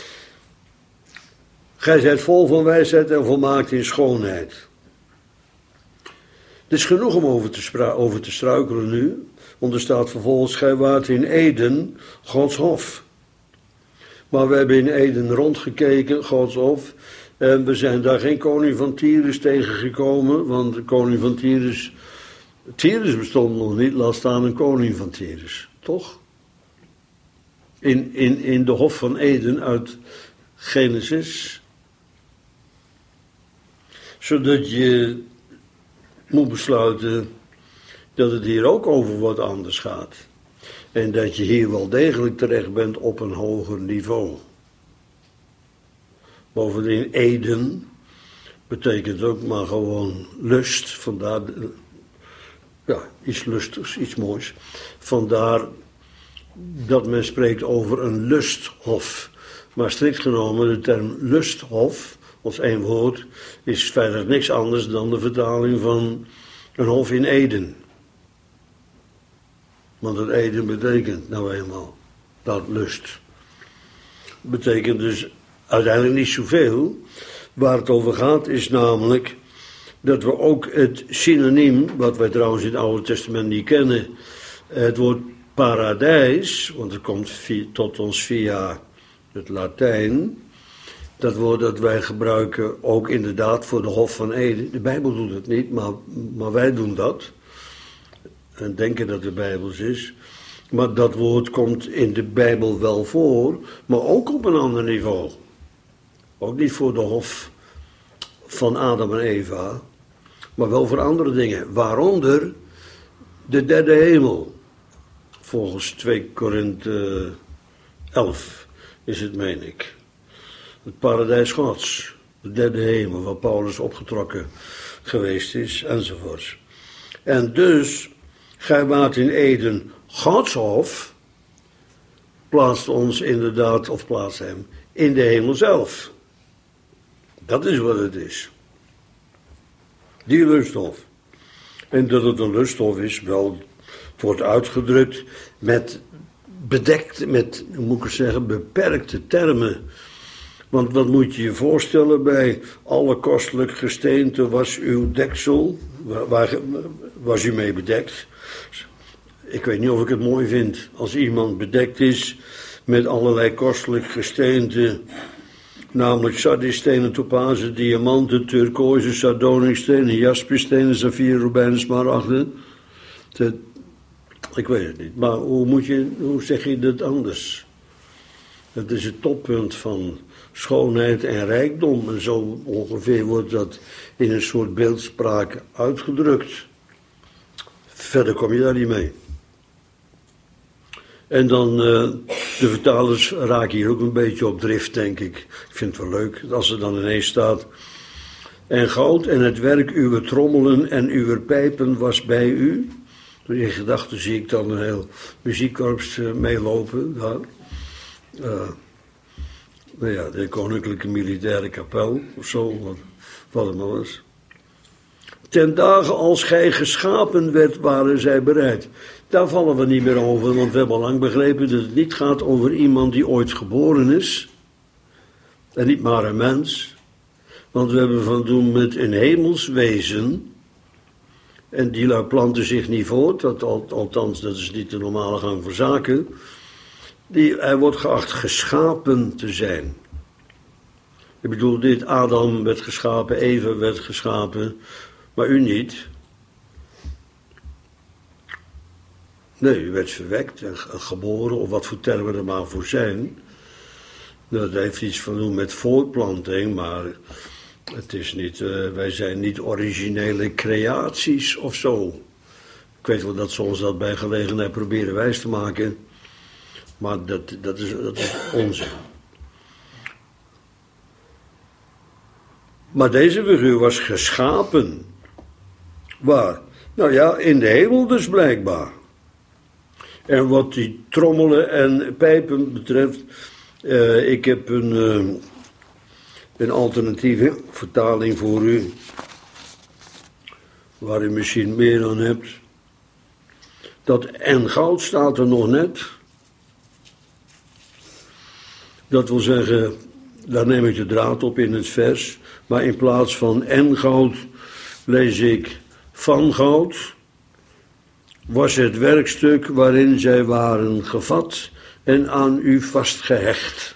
gij zijt vol van wijsheid en volmaakt in schoonheid. Het is genoeg om over te struikelen nu, want er staat vervolgens, gij waart in Eden, Gods hof. Maar we hebben in Eden rondgekeken, Gods hof, en we zijn daar geen koning van Tyrus tegengekomen, want de koning van Tyrus bestond nog niet, laat staan een koning van Tyrus, toch? In de hof van Eden uit Genesis. Zodat je moet besluiten dat het hier ook over wat anders gaat. En dat je hier wel degelijk terecht bent op een hoger niveau. Bovendien Eden betekent ook maar gewoon lust. Vandaar, ja, iets lustigs, iets moois. Vandaar dat men spreekt over een lusthof. Maar strikt genomen, de term lusthof, als één woord, is verder niks anders dan de vertaling van een hof in Eden. Want het Eden betekent nou eenmaal dat lust. Betekent dus uiteindelijk niet zoveel. Waar het over gaat is namelijk dat we ook het synoniem, wat wij trouwens in het Oude Testament niet kennen, het woord paradijs, want het komt tot ons via het Latijn, dat woord dat wij gebruiken ook inderdaad voor de Hof van Eden. De Bijbel doet het niet, maar wij doen dat. En denken dat het Bijbels is. Maar dat woord komt in de Bijbel wel voor, maar ook op een ander niveau. Ook niet voor de Hof van Adam en Eva, maar wel voor andere dingen. Waaronder de derde hemel. Volgens 2 Korinthe 11 is het, meen ik. Het paradijs Gods, de derde hemel, waar Paulus opgetrokken geweest is, enzovoorts. En dus, gij waart in Eden Gods hof, plaatst ons inderdaad, of plaatst hem, in de hemel zelf. Dat is wat het is. Die lusthof. En dat het een lusthof is, wel, het wordt uitgedrukt met hoe moet ik het zeggen, beperkte termen. Want wat moet je je voorstellen, bij alle kostelijk gesteente was uw deksel, waar was u mee bedekt. Ik weet niet of ik het mooi vind als iemand bedekt is met allerlei kostelijk gesteente Namelijk sardisstenen, topazen, diamanten, turkooizen, sardonicstenen, jasperstenen, saffier, robijnen, smaragden. Ik weet het niet, maar hoe zeg je dat anders? Het is het toppunt van schoonheid en rijkdom. En zo ongeveer wordt dat in een soort beeldspraak uitgedrukt. Verder kom je daar niet mee. En dan, de vertalers raken hier ook een beetje op drift, denk ik. Ik vind het wel leuk als er dan ineens staat. En goud en het werk uw trommelen en uw pijpen was bij u. In gedachten zie ik dan een heel muziekkorps meelopen daar. Nou ja, de Koninklijke Militaire Kapel of zo, wat het maar was. Ten dagen als gij geschapen werd, waren zij bereid. Daar vallen we niet meer over, want we hebben al lang begrepen dat het niet gaat over iemand die ooit geboren is. En niet maar een mens. Want we hebben van doen met een hemels wezen. En die lui planten zich niet voort, althans dat is niet de normale gang van zaken. Hij wordt geacht geschapen te zijn. Ik bedoel, dit Adam werd geschapen, Eva werd geschapen, maar u niet. Nee, u werd verwekt en geboren, of wat voor termen er maar voor zijn. Dat heeft iets van doen met voortplanting, maar het is niet, wij zijn niet originele creaties of zo. Ik weet wel dat ze ons dat bij gelegenheid proberen wijs te maken, maar dat is onzin. Maar deze figuur was geschapen. Waar? Nou ja, in de hemel dus blijkbaar. En wat die trommelen en pijpen betreft, ik heb een alternatieve vertaling voor u, waar u misschien meer aan hebt. Dat en goud staat er nog net. Dat wil zeggen, daar neem ik de draad op in het vers, maar in plaats van en goud lees ik van goud. Was het werkstuk waarin zij waren gevat en aan u vastgehecht.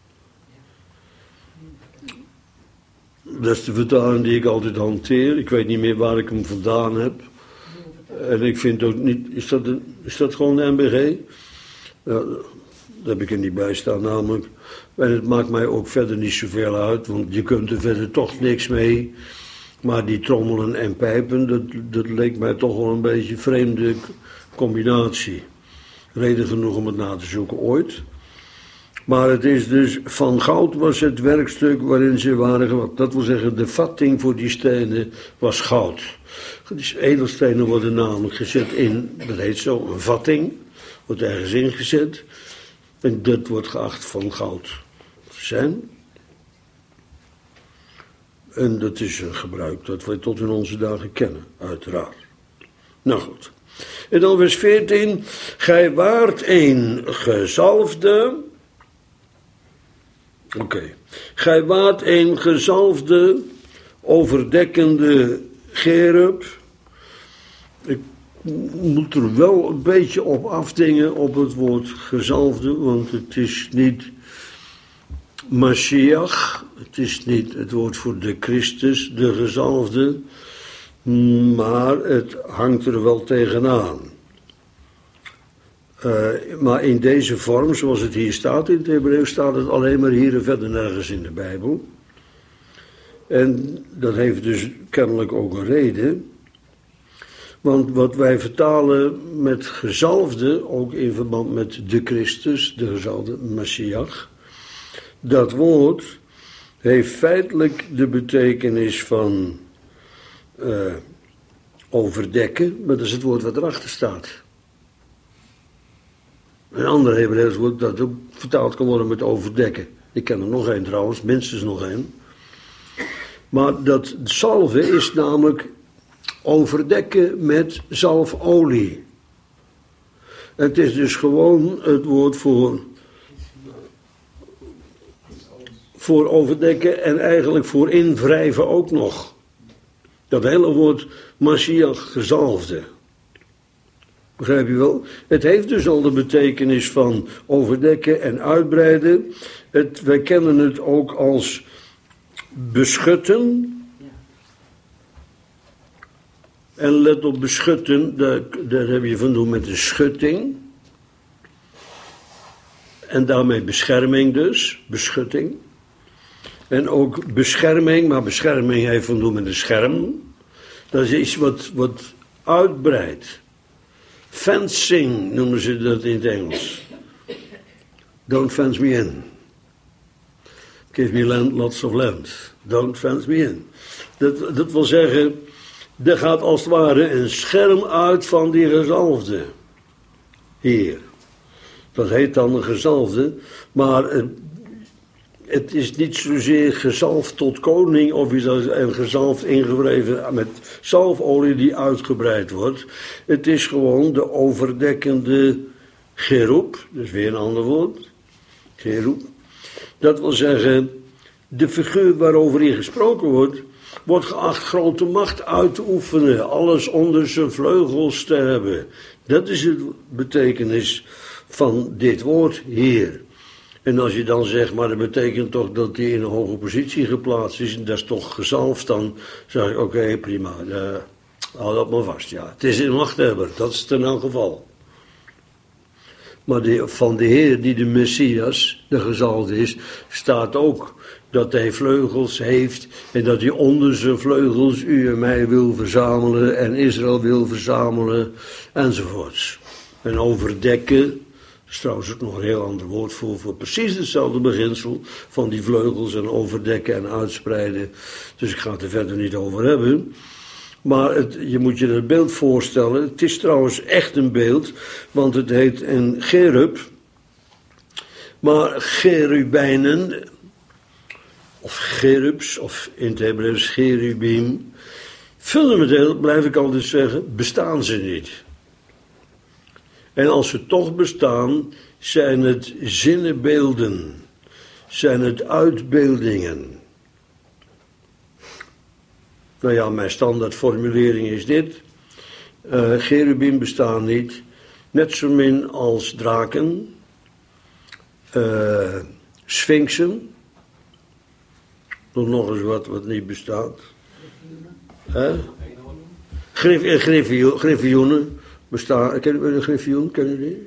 Dat is de vertaling die ik altijd hanteer. Ik weet niet meer waar ik hem vandaan heb. En ik vind ook niet... Is dat gewoon de MBG? Ja, daar heb ik er niet bij staan namelijk. En het maakt mij ook verder niet zoveel uit, want je kunt er verder toch niks mee. Maar die trommelen en pijpen, dat leek mij toch wel een beetje een vreemde combinatie. Reden genoeg om het na te zoeken ooit. Maar het is dus, van goud was het werkstuk waarin ze waren gevat. Dat wil zeggen, de vatting voor die stenen was goud. Die edelstenen worden namelijk gezet in, dat heet zo, een vatting. Wordt ergens ingezet. En dat wordt geacht van goud te zijn. En dat is een gebruik dat wij tot in onze dagen kennen, uiteraard. Nou goed. En dan vers 14. Gij waart een gezalfde. Gij waart een gezalfde, overdekkende cherub. Ik moet er wel een beetje op afdingen op het woord gezalfde, want het is niet Mashiach, het is niet het woord voor de Christus, de gezalfde, maar het hangt er wel tegenaan. Maar in deze vorm, zoals het hier staat in het Hebreeuws, staat het alleen maar hier en verder nergens in de Bijbel. En dat heeft dus kennelijk ook een reden. Want wat wij vertalen met gezalfde, ook in verband met de Christus, de gezalfde Messiach, dat woord heeft feitelijk de betekenis van overdekken, maar dat is het woord wat erachter staat. Een ander Hebreeuws woord dat ook vertaald kan worden met overdekken. Ik ken er nog één trouwens, minstens nog één. Maar dat zalven is namelijk overdekken met zalfolie. Het is dus gewoon het woord voor overdekken en eigenlijk voor invrijven ook nog. Dat hele woord Mashiach gezalfde. Begrijp je wel? Het heeft dus al de betekenis van overdekken en uitbreiden. Wij kennen het ook als beschutten. En let op beschutten, daar heb je van doen met een schutting. En daarmee bescherming dus, beschutting. En ook bescherming, maar bescherming heeft van doen met een scherm. Dat is iets wat uitbreidt. Fencing noemen ze dat in het Engels. Don't fence me in. Give me land, lots of land. Don't fence me in. Dat wil zeggen, er gaat als het ware een scherm uit van die gezalfde. Hier. Dat heet dan een gezalfde, maar het is niet zozeer gezalfd tot koning of iets en gezalfd ingewreven met zalfolie die uitgebreid wordt. Het is gewoon de overdekkende cherub, dus weer een ander woord, cherub. Dat wil zeggen, de figuur waarover hier gesproken wordt geacht grote macht uit te oefenen, alles onder zijn vleugels te hebben. Dat is het betekenis van dit woord hier. En als je dan zegt, maar dat betekent toch dat hij in een hoge positie geplaatst is, en dat is toch gezalfd, dan zeg ik, oké, prima, hou dat maar vast, ja. Het is een machthebber, dat is het in elk geval. Maar van de Heer die de Messias, de gezalfde is, staat ook dat hij vleugels heeft en dat hij onder zijn vleugels u en mij wil verzamelen en Israël wil verzamelen enzovoorts. En overdekken, dat is trouwens ook nog een heel ander woord voor precies hetzelfde beginsel van die vleugels en overdekken en uitspreiden. Dus ik ga het er verder niet over hebben. Maar je moet je het beeld voorstellen. Het is trouwens echt een beeld, want het heet een cherub. Maar cherubijnen, of cherubs, of in het Hebreeuws cherubim, fundamenteel, blijf ik altijd zeggen, bestaan ze niet. En als ze toch bestaan, zijn het zinnebeelden, zijn het uitbeeldingen. Nou ja, mijn standaardformulering is dit. Cherubim bestaan niet. Net zo min als draken. Sfinxen. Nog eens wat niet bestaat. Griffioenen bestaan. Ken je een griffioen? Ken je die?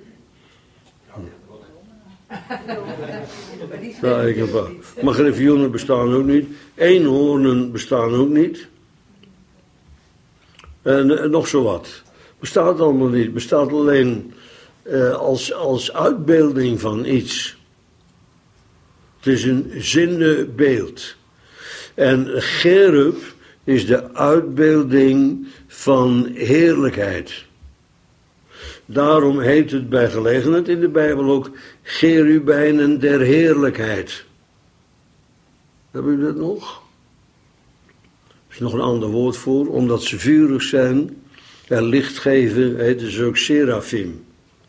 Ja, ik heb wel. Maar griffioenen bestaan ook niet. Eenhoornen bestaan ook niet. En nog zo wat. Bestaat allemaal niet. Bestaat alleen als uitbeelding van iets. Het is een zinnebeeld. En cherub is de uitbeelding van heerlijkheid. Daarom heet het bij gelegenheid in de Bijbel ook cherubijnen der heerlijkheid. Hebben jullie dat nog? Er is nog een ander woord voor, omdat ze vurig zijn en licht geven, heten ze ook serafim.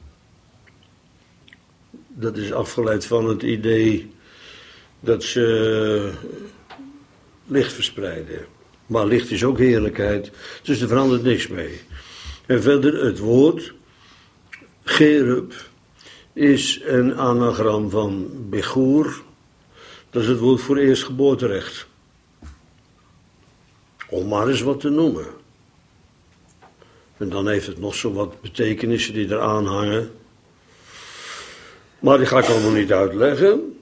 Dat is afgeleid van het idee dat ze licht verspreiden. Maar licht is ook heerlijkheid, dus er verandert niks mee. En verder het woord cherub is een anagram van begoer. Dat is het woord voor eerstgeboorterecht. Om maar eens wat te noemen. En dan heeft het nog zo wat betekenissen die eraan hangen. Maar die ga ik allemaal niet uitleggen.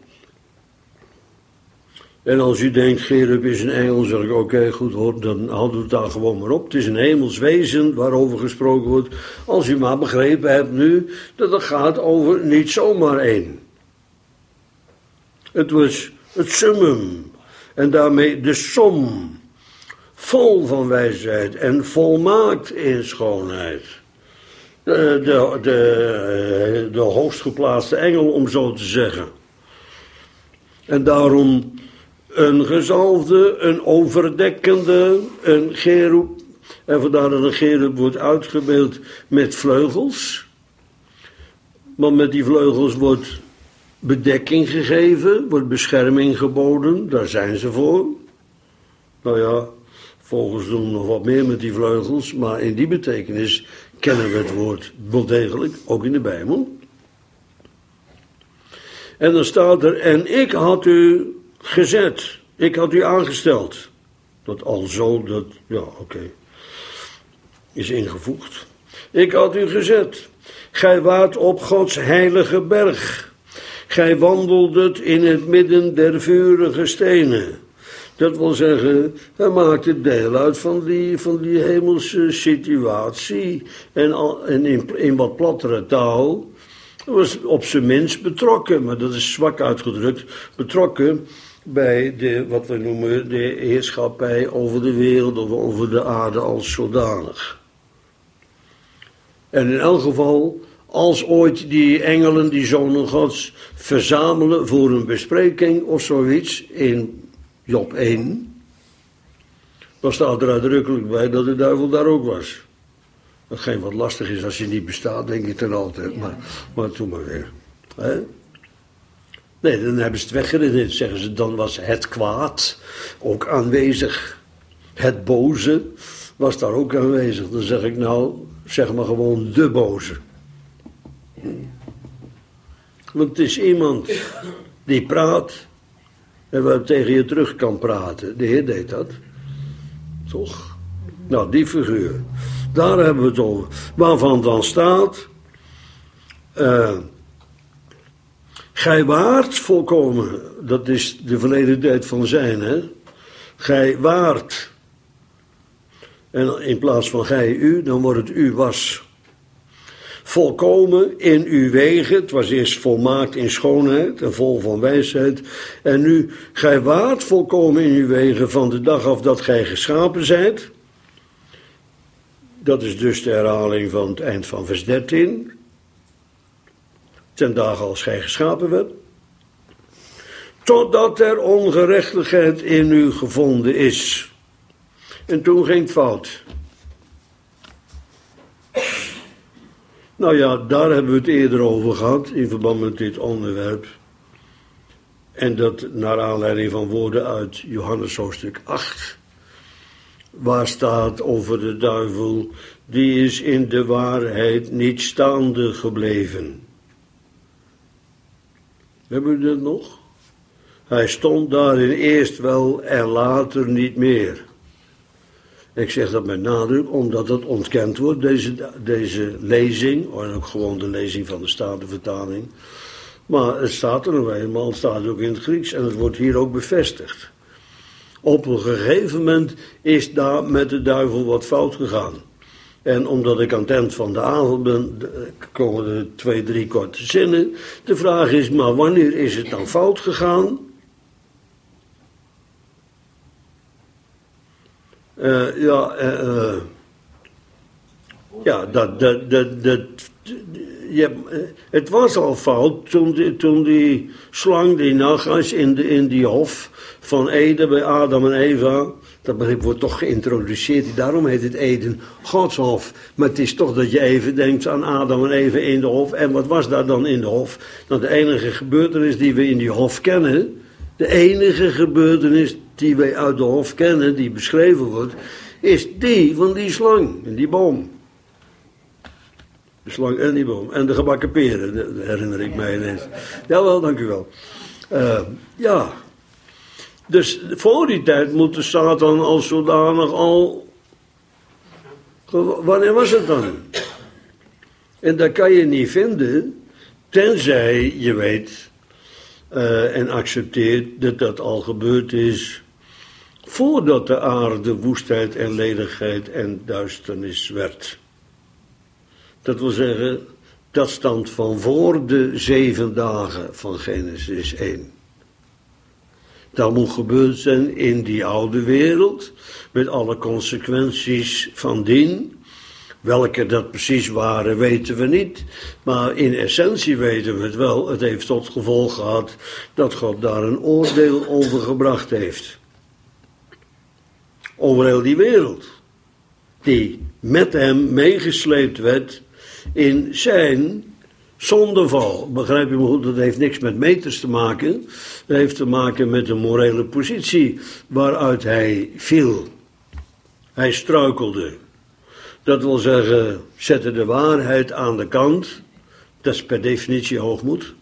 En als u denkt, cherub is een engel, dan zeg ik, oké, goed hoor, dan houden we het daar gewoon maar op. Het is een hemels wezen waarover gesproken wordt. Als u maar begrepen hebt nu, dat het gaat over niet zomaar één. Het was het summum. En daarmee de som. Vol van wijsheid en volmaakt in schoonheid. De hoogst geplaatste engel, om zo te zeggen. En daarom een gezalfde, een overdekkende, een cherub. En vandaar dat een cherub wordt uitgebeeld met vleugels. Want met die vleugels wordt bedekking gegeven, wordt bescherming geboden. Daar zijn ze voor. Nou ja, vogels doen nog wat meer met die vleugels, maar in die betekenis kennen we het woord wel degelijk, ook in de Bijbel. En dan staat er, en ik had u gezet, ik had u aangesteld. Dat alzo, dat, ja, oké, is ingevoegd. Ik had u gezet. Gij waart op Gods heilige berg. Gij wandeldet in het midden der vurige stenen. Dat wil zeggen, hij maakte deel uit van die hemelse situatie. En in wat plattere taal was op zijn minst betrokken, maar dat is zwak uitgedrukt, betrokken bij wat we noemen de heerschappij over de wereld of over de aarde als zodanig. En in elk geval, als ooit die engelen, die zonen Gods, verzamelen voor een bespreking of zoiets in Job 1, dan staat er uitdrukkelijk bij dat de duivel daar ook was. Hetgeen wat lastig is als je niet bestaat, denk ik ten altijd, ja. maar doe maar weer. He? Nee, dan hebben ze het weggeredeneerd, zeggen ze, dan was het kwaad ook aanwezig. Het boze was daar ook aanwezig. Dan zeg ik nou, zeg maar gewoon de boze. Want het is iemand die praat en waar tegen je terug kan praten. De Heer deed dat. Toch? Nou, die figuur. Daar hebben we het over. Waarvan dan staat, gij waart volkomen. Dat is de verleden tijd van zijn, hè. Gij waart. En in plaats van gij u, dan wordt het u was. Volkomen in uw wegen. Het was eerst volmaakt in schoonheid en vol van wijsheid. En nu, gij waart volkomen in uw wegen van de dag af dat gij geschapen zijt. Dat is dus de herhaling van het eind van vers 13. Ten dagen als gij geschapen werd. Totdat er ongerechtigheid in u gevonden is. En toen ging het fout. Nou ja, daar hebben we het eerder over gehad in verband met dit onderwerp. En dat naar aanleiding van woorden uit Johannes hoofdstuk 8. Waar staat over de duivel, die is in de waarheid niet staande gebleven. Hebben we dat nog? Hij stond daarin eerst wel en later niet meer. Ik zeg dat met nadruk, omdat het ontkend wordt, deze lezing, en ook gewoon de lezing van de Statenvertaling. Maar het staat er nog eenmaal, het staat ook in het Grieks en het wordt hier ook bevestigd. Op een gegeven moment is daar met de duivel wat fout gegaan. En omdat ik aan het eind van de avond ben, komen er 2, 3 korte zinnen. De vraag is, maar wanneer is het dan fout gegaan? Het was al fout toen die slang, die nagas in die hof van Eden bij Adam en Eva, dat begrip wordt toch geïntroduceerd, daarom heet het Eden Godshof. Maar het is toch dat je even denkt aan Adam en Eva in de hof. En wat was daar dan in de hof? Nou, de enige gebeurtenis die we in die hof kennen, de enige gebeurtenis die wij uit de hof kennen, die beschreven wordt, is die van die slang en die boom. De slang en die boom. En de gebakken peren, dat herinner ik mij ineens. Jawel, dank u wel. Ja. Dus voor die tijd moet de Satan als zodanig al... Wanneer was het dan? En dat kan je niet vinden, tenzij je weet en accepteert dat dat al gebeurd is voordat de aarde woestheid en ledigheid en duisternis werd. Dat wil zeggen, dat stamt van voor de 7 dagen van Genesis 1. Dat moet gebeurd zijn in die oude wereld, met alle consequenties van dien. Welke dat precies waren, weten we niet. Maar in essentie weten we het wel. Het heeft tot gevolg gehad dat God daar een oordeel over gebracht heeft. Over heel die wereld. Die met hem meegesleept werd in zijn zondeval. Begrijp je me goed, dat heeft niks met meters te maken. Dat heeft te maken met de morele positie waaruit hij viel. Hij struikelde. Dat wil zeggen, zetten de waarheid aan de kant. Dat is per definitie hoogmoed.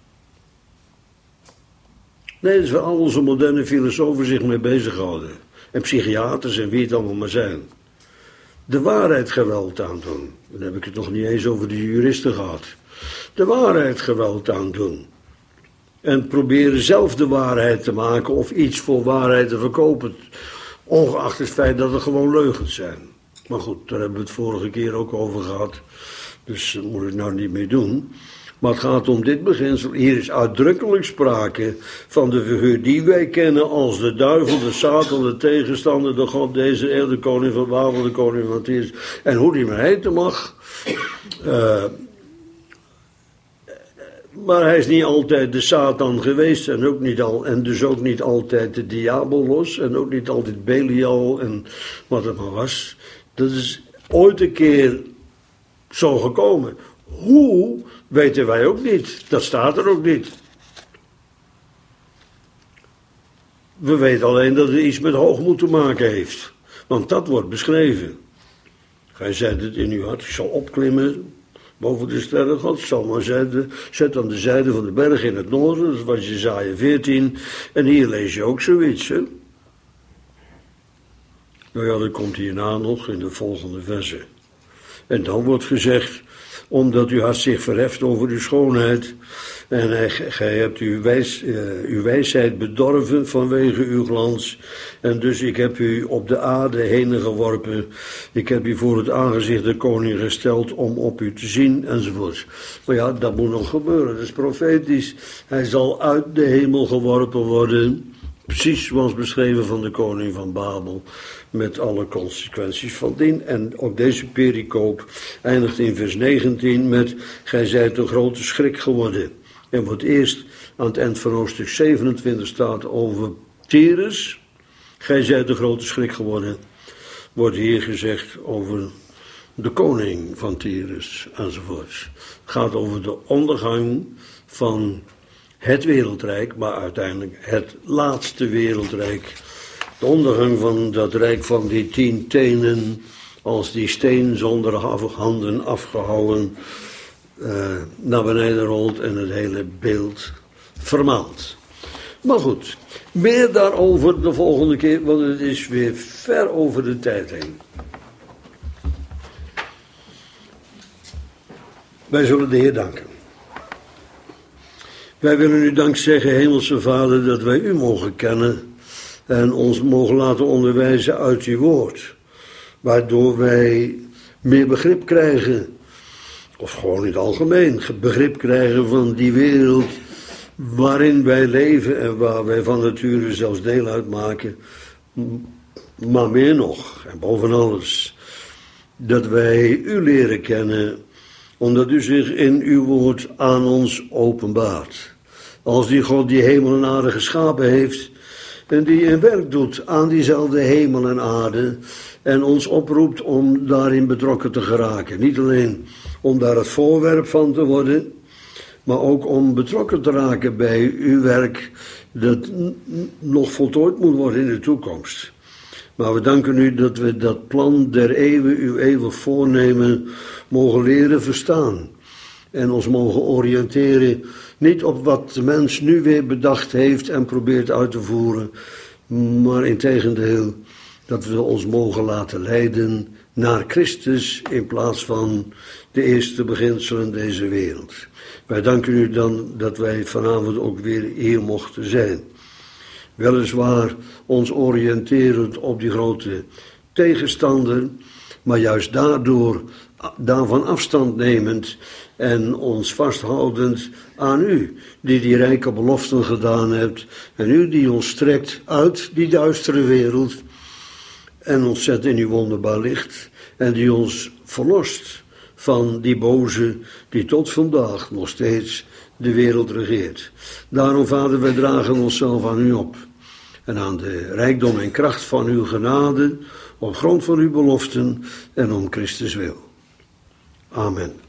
Nee, dat is waar al onze moderne filosofen zich mee bezighouden. En psychiaters en wie het allemaal maar zijn. De waarheid geweld aandoen. Dan heb ik het nog niet eens over de juristen gehad. De waarheid geweld aandoen. En proberen zelf de waarheid te maken of iets voor waarheid te verkopen. Ongeacht het feit dat er gewoon leugens zijn. Maar goed, daar hebben we het vorige keer ook over gehad. Dus dat moet ik nou niet meer doen. Maar het gaat om dit beginsel. Hier is uitdrukkelijk sprake van de figuur die wij kennen als de duivel, de Satan, de tegenstander, de God, deze eeuw, de koning van Babel, de koning van Tyrus. En hoe die maar heten mag. Maar hij is niet altijd de Satan geweest en dus ook niet altijd de diabolos en ook niet altijd Belial en wat het maar was. Dat is ooit een keer zo gekomen. Hoe, weten wij ook niet. Dat staat er ook niet. We weten alleen dat het iets met hoogmoed te maken heeft. Want dat wordt beschreven. Gij zijt het in uw hart, ik zal opklimmen boven de sterren God, zal maar zet aan de zijde van de berg in het noorden, dat was Jesaja 14. En hier lees je ook zoiets, hè. Nou ja, dat komt hierna nog in de volgende versen. En dan wordt gezegd, omdat uw hart zich verheft over uw schoonheid en gij hebt uw wijsheid bedorven vanwege uw glans. En dus ik heb u op de aarde heen geworpen. Ik heb u voor het aangezicht der koning gesteld om op u te zien, enzovoort. Maar ja, dat moet nog gebeuren. Dat is profetisch. Hij zal uit de hemel geworpen worden. Precies zoals beschreven van de koning van Babel. Met alle consequenties van dien. En ook deze pericoop eindigt in vers 19 met: gij zijt een grote schrik geworden. En wat eerst aan het eind van hoofdstuk 27 staat over Tyrus. Gij zijt een grote schrik geworden. Wordt hier gezegd over de koning van Tyrus enzovoorts. Het gaat over de ondergang van het wereldrijk, maar uiteindelijk het laatste wereldrijk. De ondergang van dat rijk van die 10 tenen, als die steen zonder handen afgehouwen naar beneden rolt en het hele beeld vermaalt. Maar goed, meer daarover de volgende keer, want het is weer ver over de tijd heen. Wij zullen de Heer danken. Wij willen u dank zeggen, Hemelse Vader, dat wij u mogen kennen en ons mogen laten onderwijzen uit uw woord. Waardoor wij meer begrip krijgen, of gewoon in het algemeen, begrip krijgen van die wereld waarin wij leven en waar wij van nature zelfs deel uitmaken. Maar meer nog, en boven alles, dat wij u leren kennen, omdat u zich in uw woord aan ons openbaart. Als die God die hemel en aarde geschapen heeft en die een werk doet aan diezelfde hemel en aarde en ons oproept om daarin betrokken te geraken. Niet alleen om daar het voorwerp van te worden, maar ook om betrokken te raken bij uw werk dat nog voltooid moet worden in de toekomst. Maar we danken u dat we dat plan der eeuwen, uw eeuwig voornemen, mogen leren verstaan. En ons mogen oriënteren, niet op wat de mens nu weer bedacht heeft en probeert uit te voeren, maar integendeel dat we ons mogen laten leiden naar Christus in plaats van de eerste beginselen deze wereld. Wij danken u dan dat wij vanavond ook weer hier mochten zijn. Weliswaar ons oriënterend op die grote tegenstander, maar juist daarvan afstand nemend en ons vasthoudend aan u, die rijke beloften gedaan hebt, en u die ons trekt uit die duistere wereld en ons zet in uw wonderbaar licht en die ons verlost van die boze die tot vandaag nog steeds de wereld regeert. Daarom, Vader, wij dragen onszelf aan u op en aan de rijkdom en kracht van uw genade, op grond van uw beloften en om Christus wil. Amen.